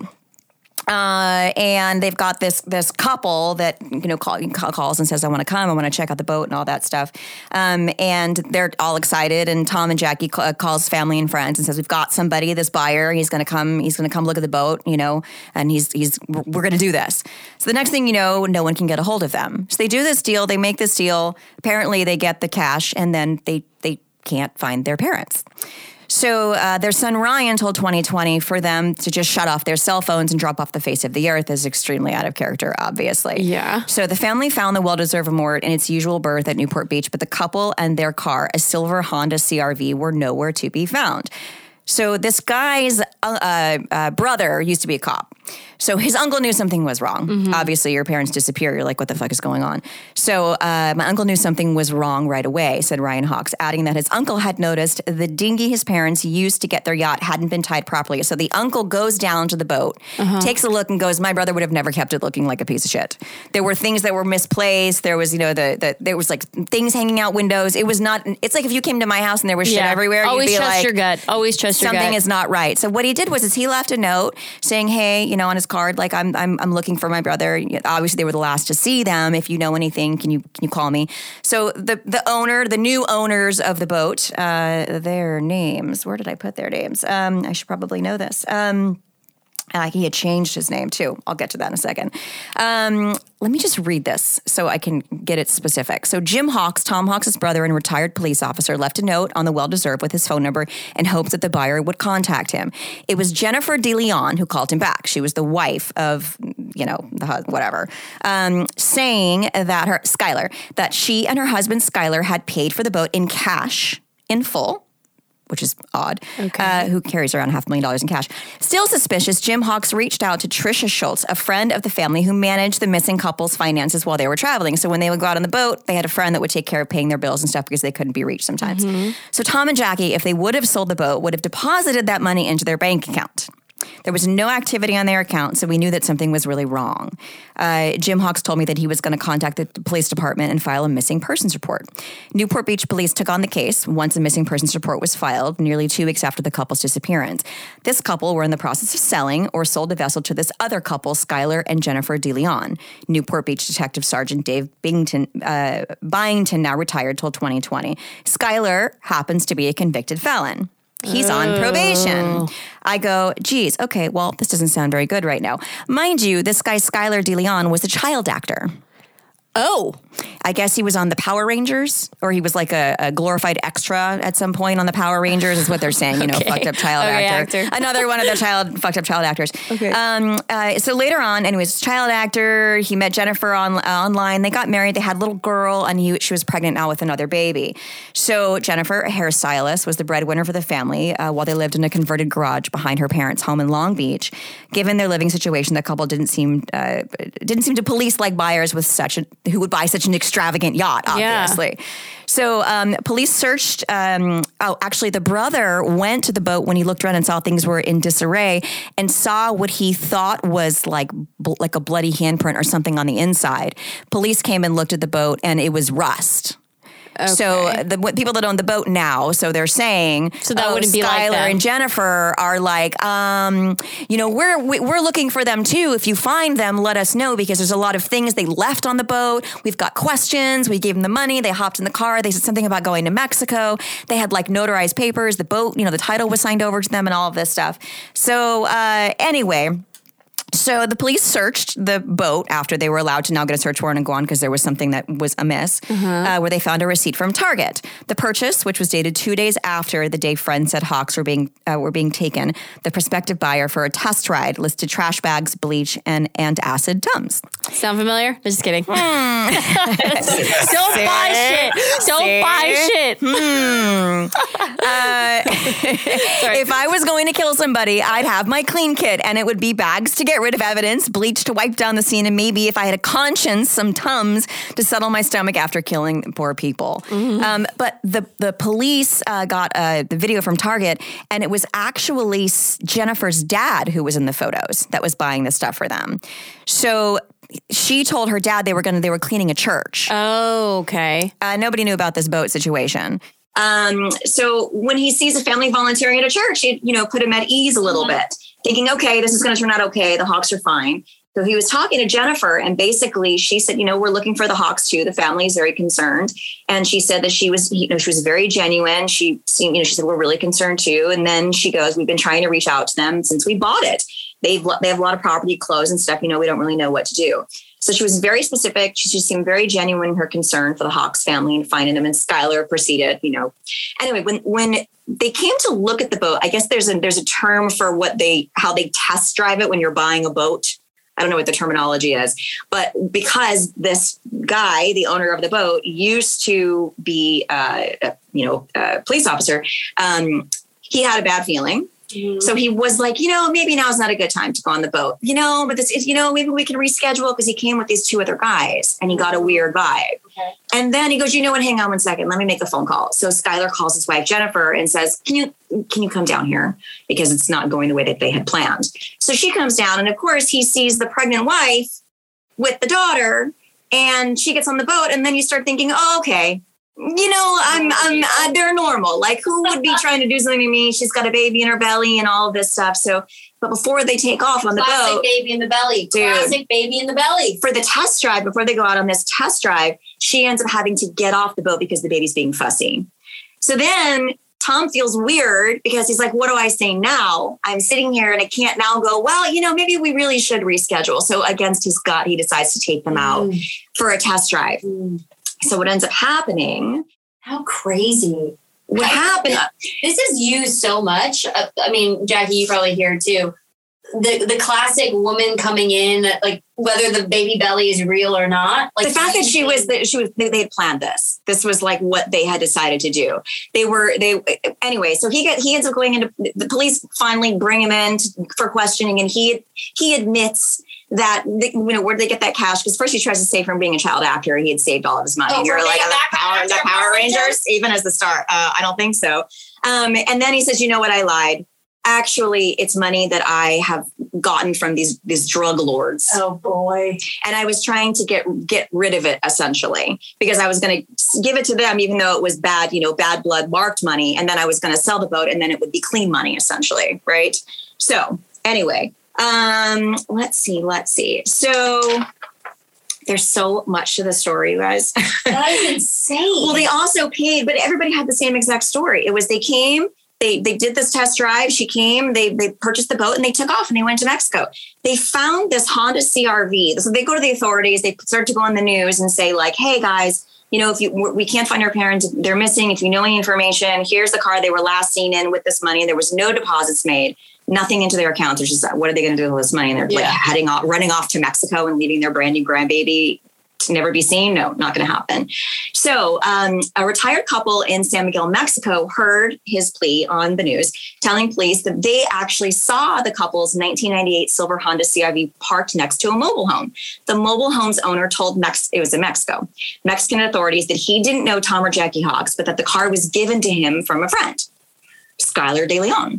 Uh, and they've got this this couple that you know call, calls and says, "I want to come. I want to check out the boat and all that stuff." Um, and they're all excited. And Tom and Jackie call, calls family and friends and says, "We've got somebody. This buyer. He's going to come. He's going to come look at the boat. You know, and he's he's we're going to do this." So the next thing you know, no one can get a hold of them. So they do this deal. They make this deal. Apparently, they get the cash, and then they they can't find their parents. So uh, their son Ryan told twenty twenty for them to just shut off their cell phones and drop off the face of the earth is extremely out of character, obviously. Yeah. So the family found the well-deserved mort in its usual berth at Newport Beach, but the couple and their car, a silver Honda C R V, were nowhere to be found. So this guy's uh, uh, brother used to be a cop. So his uncle knew something was wrong. Mm-hmm. Obviously, your parents disappear. You're like, what the fuck is going on? So uh, my uncle knew something was wrong right away, said Ryan Hawks, adding that his uncle had noticed the dinghy his parents used to get their yacht hadn't been tied properly. So the uncle goes down to the boat, uh-huh. takes a look and goes, my brother would have never kept it looking like a piece of shit. There were things that were misplaced. There was, you know, the, the there was like things hanging out windows. It was not, it's like if you came to my house and there was shit yeah. everywhere. Always you'd be trust like, your gut. Always trust your gut. Something is not right. So what he did was is he left a note saying, hey, you know, on his card, like I'm I'm I'm looking for my brother. Obviously, they were the last to see them. If you know anything, can you can you call me? So the the owner, the new owners of the boat, uh, their names. Where did I put their names? Um, I should probably know this. Um, Uh, he had changed his name too. I'll get to that in a second. Um, let me just read this so I can get it specific. So Jim Hawks, Tom Hawks' brother and retired police officer, left a note on the well-deserved with his phone number in hopes that the buyer would contact him. It was Jennifer DeLeon who called him back. She was the wife of, you know, the whatever, um, saying that her, Skylar, that she and her husband Skylar had paid for the boat in cash in full, which is odd, okay. uh, who carries around half a million dollars in cash. Still suspicious, Jim Hawks reached out to Trisha Schultz, a friend of the family who managed the missing couple's finances while they were traveling. So when they would go out on the boat, they had a friend that would take care of paying their bills and stuff because they couldn't be reached sometimes. Mm-hmm. So Tom and Jackie, if they would have sold the boat, would have deposited that money into their bank account. There was no activity on their account, so we knew that something was really wrong. Uh, Jim Hawks told me that he was going to contact the police department and file a missing persons report. Newport Beach police took on the case once a missing persons report was filed, nearly two weeks after the couple's disappearance. This couple were in the process of selling or sold a vessel to this other couple, Skylar and Jennifer DeLeon. Newport Beach Detective Sergeant Dave Bington, uh, Byington, now retired, told twenty twenty. Skylar happens to be a convicted felon. He's on probation. I go, geez, okay, well, this doesn't sound very good right now. Mind you, this guy, Skylar DeLeon, was a child actor. Oh. I guess he was on the Power Rangers, or he was like a, a glorified extra at some point on the Power Rangers, is what they're saying, you know, okay. fucked up child okay, actor. actor. Another one of the child fucked up child actors. Okay. Um, uh, so later on, anyways, child actor, he met Jennifer on uh, online. They got married. They had a little girl, and he, she was pregnant now with another baby. So Jennifer, a hairstylist, was the breadwinner for the family uh, while they lived in a converted garage behind her parents' home in Long Beach. Given their living situation, the couple didn't seem uh, didn't seem to police like buyers with such a who would buy such an extravagant yacht, obviously. Yeah. So um, police searched. Um, oh, actually, the brother went to the boat when he looked around and saw things were in disarray and saw what he thought was like bl- like a bloody handprint or something on the inside. Police came and looked at the boat, and it was rust. Okay. So the people that own the boat now, so they're saying, so that oh, wouldn't be Skylar like that. and Jennifer are like, um, you know, we're we're looking for them too. If you find them, let us know, because there's a lot of things they left on the boat. We've got questions. We gave them the money. They hopped in the car. They said something about going to Mexico. They had like notarized papers. The boat, you know, the title was signed over to them and all of this stuff. So uh, anyway. So the police searched the boat after they were allowed to now get a search warrant and go on because there was something that was amiss, uh-huh. uh, where they found a receipt from Target. The purchase, which was dated two days after the day friends said Hawks were being uh, were being taken, the prospective buyer for a test ride listed trash bags, bleach, and antacid Tums. Sound familiar? Just kidding. Mm. Don't buy shit. Don't See? buy shit. Hmm. uh, if I was going to kill somebody, I'd have my clean kit, and it would be bags to get rid of evidence, bleach to wipe down the scene, and maybe if I had a conscience, some Tums to settle my stomach after killing poor people. Mm-hmm. Um, but the the police uh, got uh, the video from Target, and it was actually Jennifer's dad who was in the photos that was buying the stuff for them. So she told her dad they were going to they were cleaning a church. Oh, okay. Uh, nobody knew about this boat situation. Um, so when he sees a family volunteering at a church, it, you know, put him at ease a little mm-hmm. bit, thinking, okay, this is going to turn out okay. The Hawks are fine. So he was talking to Jennifer, and basically she said, you know, we're looking for the Hawks too. The family is very concerned. And she said that she was, you know, she was very genuine. She seemed, you know, she said, we're really concerned too. And then she goes, we've been trying to reach out to them since we bought it. They've, they have a lot of property, clothes and stuff. You know, we don't really know what to do. So she was very specific. She, she seemed very genuine in her concern for the Hawks family and finding them. And Skylar proceeded, you know. Anyway, when when they came to look at the boat, I guess there's a there's a term for what they how they test drive it when you're buying a boat. I don't know what the terminology is, but because this guy, the owner of the boat, used to be, uh, a, you know, a police officer, um, he had a bad feeling. Mm-hmm. So he was like, you know, maybe now's not a good time to go on the boat, you know, but this is, you know, maybe we can reschedule because he came with these two other guys and he got a weird vibe. Okay. And then he goes, you know what, hang on one second. Let me make a phone call. So Skylar calls his wife, Jennifer, and says, can you, can you come down here? Because it's not going the way that they had planned. So she comes down and of course he sees the pregnant wife with the daughter and she gets on the boat. And then you start thinking, oh, okay. You know, I'm, I'm, uh, they're normal. Like who would be trying to do something to me? She's got a baby in her belly and all of this stuff. So, but before they take off on the Classic boat, baby in the belly, dude, classic baby in the belly for the test drive, before they go out on this test drive, she ends up having to get off the boat because the baby's being fussy. So then Tom feels weird because he's like, what do I say now? I'm sitting here and I can't now go, well, you know, maybe we really should reschedule. So against his gut, he decides to take them out mm. for a test drive. Mm. So what ends up happening? How crazy. What happened? This is used so much. Uh, I mean, Jackie, you probably hear it too. The the classic woman coming in, like whether the baby belly is real or not. Like the fact that she was, that she was, they had planned this. This was like what they had decided to do. They were, they, anyway, so he got, he ends up going into, the police finally bring him in to, for questioning. And he, he admits that, they, you know, where did they get that cash? Because first he tries to say from being a child actor, he had saved all of his money. Oh, and you're like, the Power, the Power Rangers, Rangers, even as the star. Uh, I don't think so. Um, and then he says, you know what? I lied. Actually, it's money that I have gotten from these these drug lords. Oh boy! And I was trying to get get rid of it essentially because I was going to give it to them, even though it was bad, you know, bad blood marked money, and then I was going to sell the boat, and then it would be clean money essentially, right? So anyway, um, let's see, let's see. So there's so much to the story, you guys. That is insane. Well, they also paid, but everybody had the same exact story. It was they came. They they did this test drive. She came, they they purchased the boat and they took off and they went to Mexico. They found this Honda C R V. So they go to the authorities. They start to go on the news and say like, hey, guys, you know, if you we can't find our parents, they're missing. If you know any information, here's the car they were last seen in with this money. There was no deposits made, nothing into their accounts. It's just, what are they going to do with all this money? And they're yeah. like heading off, running off to Mexico and leaving their brand new grandbaby to never be seen. No, not going to happen. So um, a retired couple in San Miguel, Mexico heard his plea on the news, telling police that they actually saw the couple's nineteen ninety-eight silver Honda C R V parked next to a mobile home. The mobile home's owner told Mex- it was in Mexico, Mexican authorities that he didn't know Tom or Jackie Hawks, but that the car was given to him from a friend, Skylar De Leon.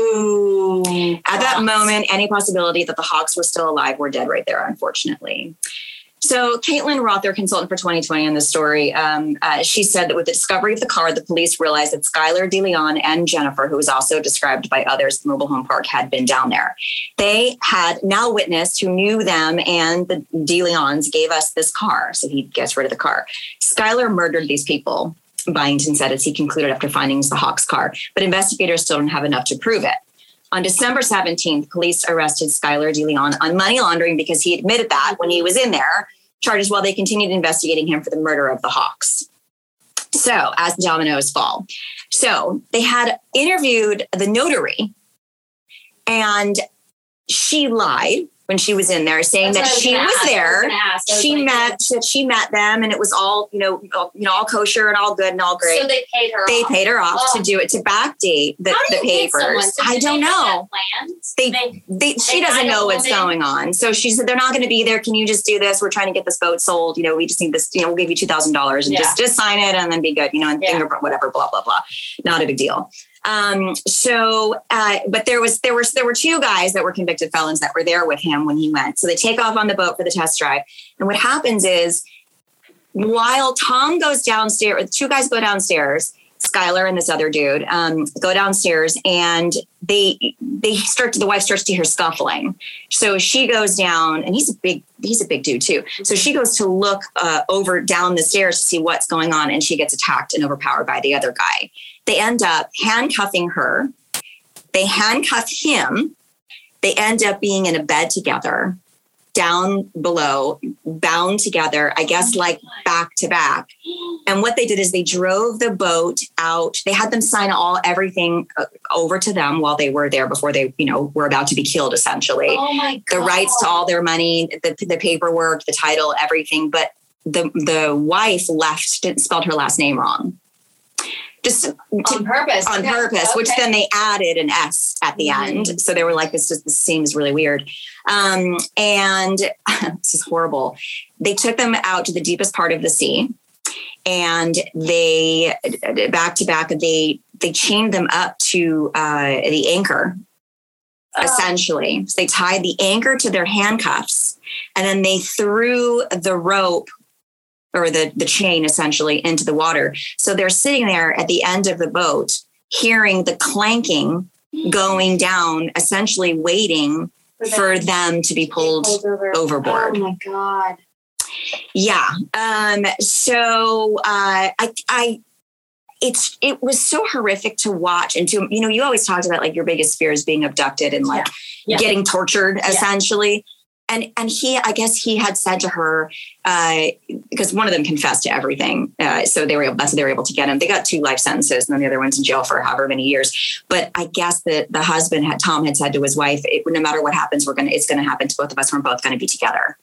Oh, at that moment, any possibility that the Hawks were still alive were dead right there, unfortunately. So Caitlin Roth, their consultant for twenty twenty on this story, um, uh, she said that with the discovery of the car, the police realized that Skylar De Leon and Jennifer, who was also described by others, the mobile home park, had been down there. They had now witnessed who knew them, and the De Leons gave us this car. So he gets rid of the car. Skylar murdered these people, Byington said, as he concluded after finding the Hawks car. But investigators still don't have enough to prove it. On December seventeenth, police arrested Skylar De Leon on money laundering because he admitted that when he was in there, charges while they continued investigating him for the murder of the Hawks. So as the dominoes fall. So they had interviewed the notary and she lied when she was in there, saying That's that she was ask. there. Was she like, met that she met them, and it was all you know, all, you know, all kosher and all good and all great. So they paid her. They off. paid her off oh. to do it, to backdate the, the papers. So I don't they know. They, they, they, she they doesn't know what's woman. going on. So she said, they're not going to be there. Can you just do this? We're trying to get this boat sold. You know, we just need this. You know, we'll give you two thousand dollars and yeah. just just sign it and then be good. You know, and yeah. fingerprint whatever. Blah blah blah. Not a big deal. Um, so, uh, but there was, there were, there were two guys that were convicted felons that were there with him when he went. So they take off on the boat for the test drive. And what happens is while Tom goes downstairs, two guys go downstairs, Skylar and this other dude, um, go downstairs and they, they start to, the wife starts to hear scuffling. So she goes down and he's a big, he's a big dude too. So she goes to look, uh, over down the stairs to see what's going on. And she gets attacked and overpowered by the other guy. They end up handcuffing her. They handcuff him. They end up being in a bed together. down below, bound together, I guess like back to back. And what they did is they drove the boat out. They had them sign all everything over to them while they were there before they, you know, were about to be killed, essentially. Oh my God. The rights to all their money, the, the paperwork, the title, everything. But the the wife left, didn't spelled her last name wrong. Just to, on purpose. On okay. purpose, okay. which then they added an S at the mm-hmm. end. So they were like, this, just, this seems really weird. Um, and this is horrible. They took them out to the deepest part of the sea, and they, back to back, they they chained them up to uh, the anchor, oh. essentially. So they tied the anchor to their handcuffs, and then they threw the rope or the, the chain essentially into the water. So they're sitting there at the end of the boat, hearing the clanking going down, essentially waiting for them, for them to be pulled, pulled over. overboard. Oh my God. Yeah. Um, so uh, I, I, it's, it was so horrific to watch. And to, you know, you always talked about like your biggest fear is being abducted and like yeah. Yeah. getting tortured essentially. Yeah. And and he, I guess he had said to her, uh, because one of them confessed to everything. Uh, so they were able, that's they were able to get him. They got two life sentences, and then the other one's in jail for however many years. But I guess that the husband had, Tom had said to his wife, it, no matter what happens, we're gonna, it's gonna happen to both of us. We're both gonna be together.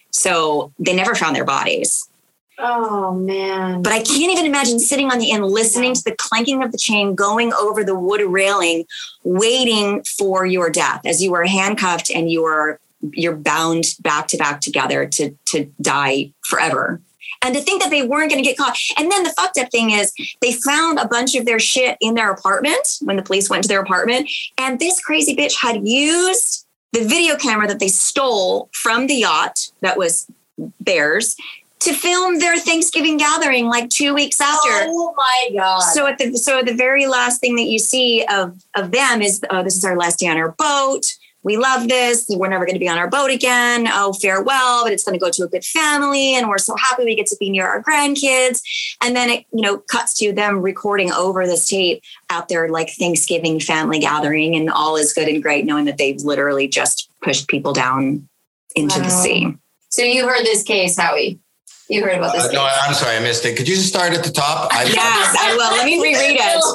So they never found their bodies. Oh man! But I can't even imagine sitting on the end, listening to the clanking of the chain, going over the wood railing, waiting for your death as you were handcuffed and you were. You're bound back to back together to, to die forever. And to think that they weren't going to get caught. And then the fucked up thing is they found a bunch of their shit in their apartment when the police went to their apartment. And this crazy bitch had used the video camera that they stole from the yacht that was theirs to film their Thanksgiving gathering like two weeks after. Oh my God. So at the, so the very last thing that you see of, of them is, oh, this is our last day on our boat. We love this. We're never going to be on our boat again. Oh, farewell, but it's going to go to a good family. And we're so happy we get to be near our grandkids. And then it, you know, cuts to them recording over this tape out there, like Thanksgiving family gathering, and all is good and great, knowing that they've literally just pushed people down into wow. the sea. So you heard this case, Howie. You heard about this uh, case. No, I'm sorry, I missed it. Could you just start at the top? I- yes, I will. Let me reread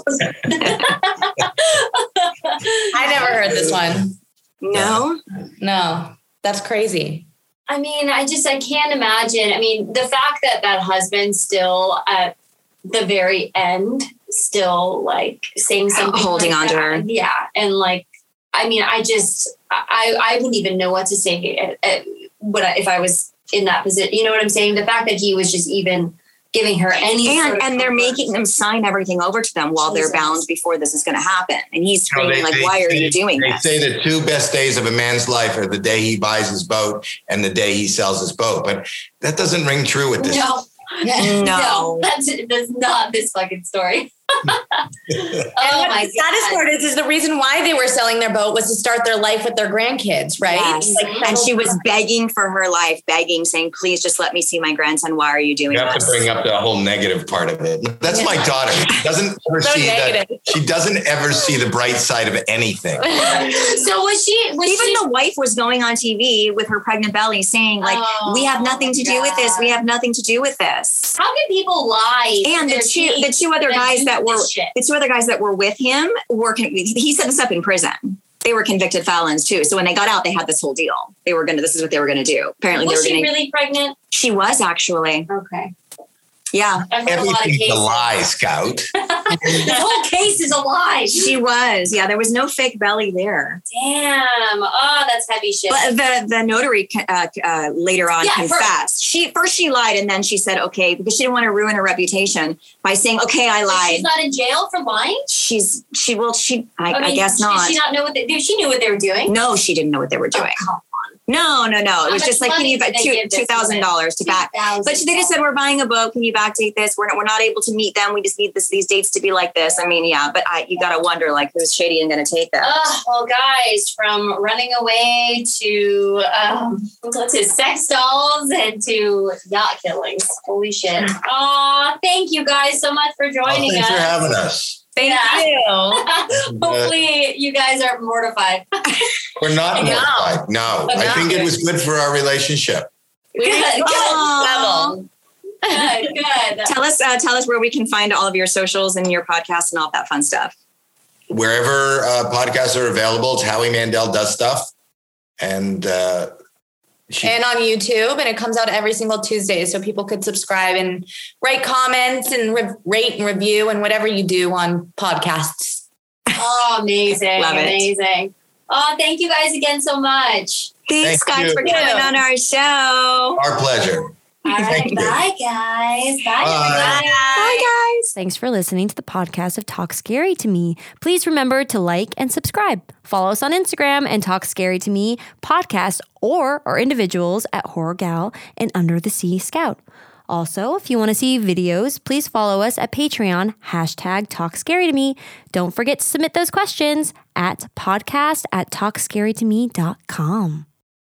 it. I never heard this one. No, no, that's crazy. I mean, I just, I can't imagine. I mean, the fact that that husband still at the very end, still like saying something, holding like on that. to her. Yeah. And like, I mean, I just, I, I wouldn't even know what to say when I, if I was in that position. You know what I'm saying? The fact that he was just even giving her any and sort of and they're making them sign everything over to them while Jesus. They're bound before this is going to happen. And he's screaming you know, they, like, they, why are they, you doing they this? They say the two best days of a man's life are the day he buys his boat and the day he sells his boat. But that doesn't ring true with this. No, no, no that's, that's not this fucking story. Oh my god! The saddest part is, is the reason why they were selling their boat was to start their life with their grandkids, right? Yes. Like, and she was begging for her life, begging, saying, "Please, just let me see my grandson. Why are you doing this?" You have this? to bring up the whole negative part of it. That's yeah. my daughter. She doesn't ever so see negative. that. She doesn't ever see the bright side of anything. So was she? Was Even she, the wife was going on T V with her pregnant belly, saying, "Like, oh, we have nothing to do with this. We have nothing to do with this." How can people lie? And the two, the two other guys that were the two other guys that were with him were, he set this up in prison. They were convicted felons too. So when they got out, they had this whole deal. They were going to, this is what they were going to do. Apparently was they were she gonna, really pregnant? She was actually. Okay. Yeah. Everything's a, a lie, Scout. The whole case is a lie. She was. Yeah, there was no fake belly there. Damn. Oh, that's heavy shit. But the, the notary uh, uh, later on yeah, confessed. For, she First she lied, and then she said, okay, because she didn't want to ruin her reputation by saying, okay, I lied. She's not in jail for lying? She's, she will, she, I, I, mean, I guess not. Did she not know what they, she knew what they were doing? No, she didn't know what they were doing. Oh, No, no, no. It How was just like, can you back two two thousand dollars to back? But they just said, we're buying a boat. Can you backdate this? We're not, we're not able to meet them. We just need this these dates to be like this. I mean, yeah, but I, you got to wonder, like, who's shady and going to take that? Uh, well, guys, from running away to um, to sex dolls and to yacht killings. Holy shit! Aw, thank you guys so much for joining oh, thanks us. Thanks for having us. Thank Yeah. you. Hopefully you guys are mortified. We're not No. mortified. No, I think it was good for our relationship. Good, good, Level. good, good. Tell us, uh, tell us where we can find all of your socials and your podcasts and all that fun stuff. Wherever uh, podcasts are available, it's Howie Mandel does stuff. And uh, she, And on YouTube, and it comes out every single Tuesday, so people could subscribe and write comments and re- rate and review and whatever you do on podcasts. Oh, amazing. Love it. Amazing. Oh, thank you guys again so much. Thanks, Thank guys, you. for coming on our show. our pleasure. All right. Thank you. Bye, guys. Bye, Bye. everybody. Bye, guys. Thanks for listening to the podcast of Talk Scary to Me. Please remember to like and subscribe. Follow us on Instagram and Talk Scary to Me podcast or our individuals at Horror Gal and Under the Sea Scout. Also, if you want to see videos, please follow us at Patreon, hashtag Talk Scary to Me. Don't forget to submit those questions at podcast at talk scary to me dot com.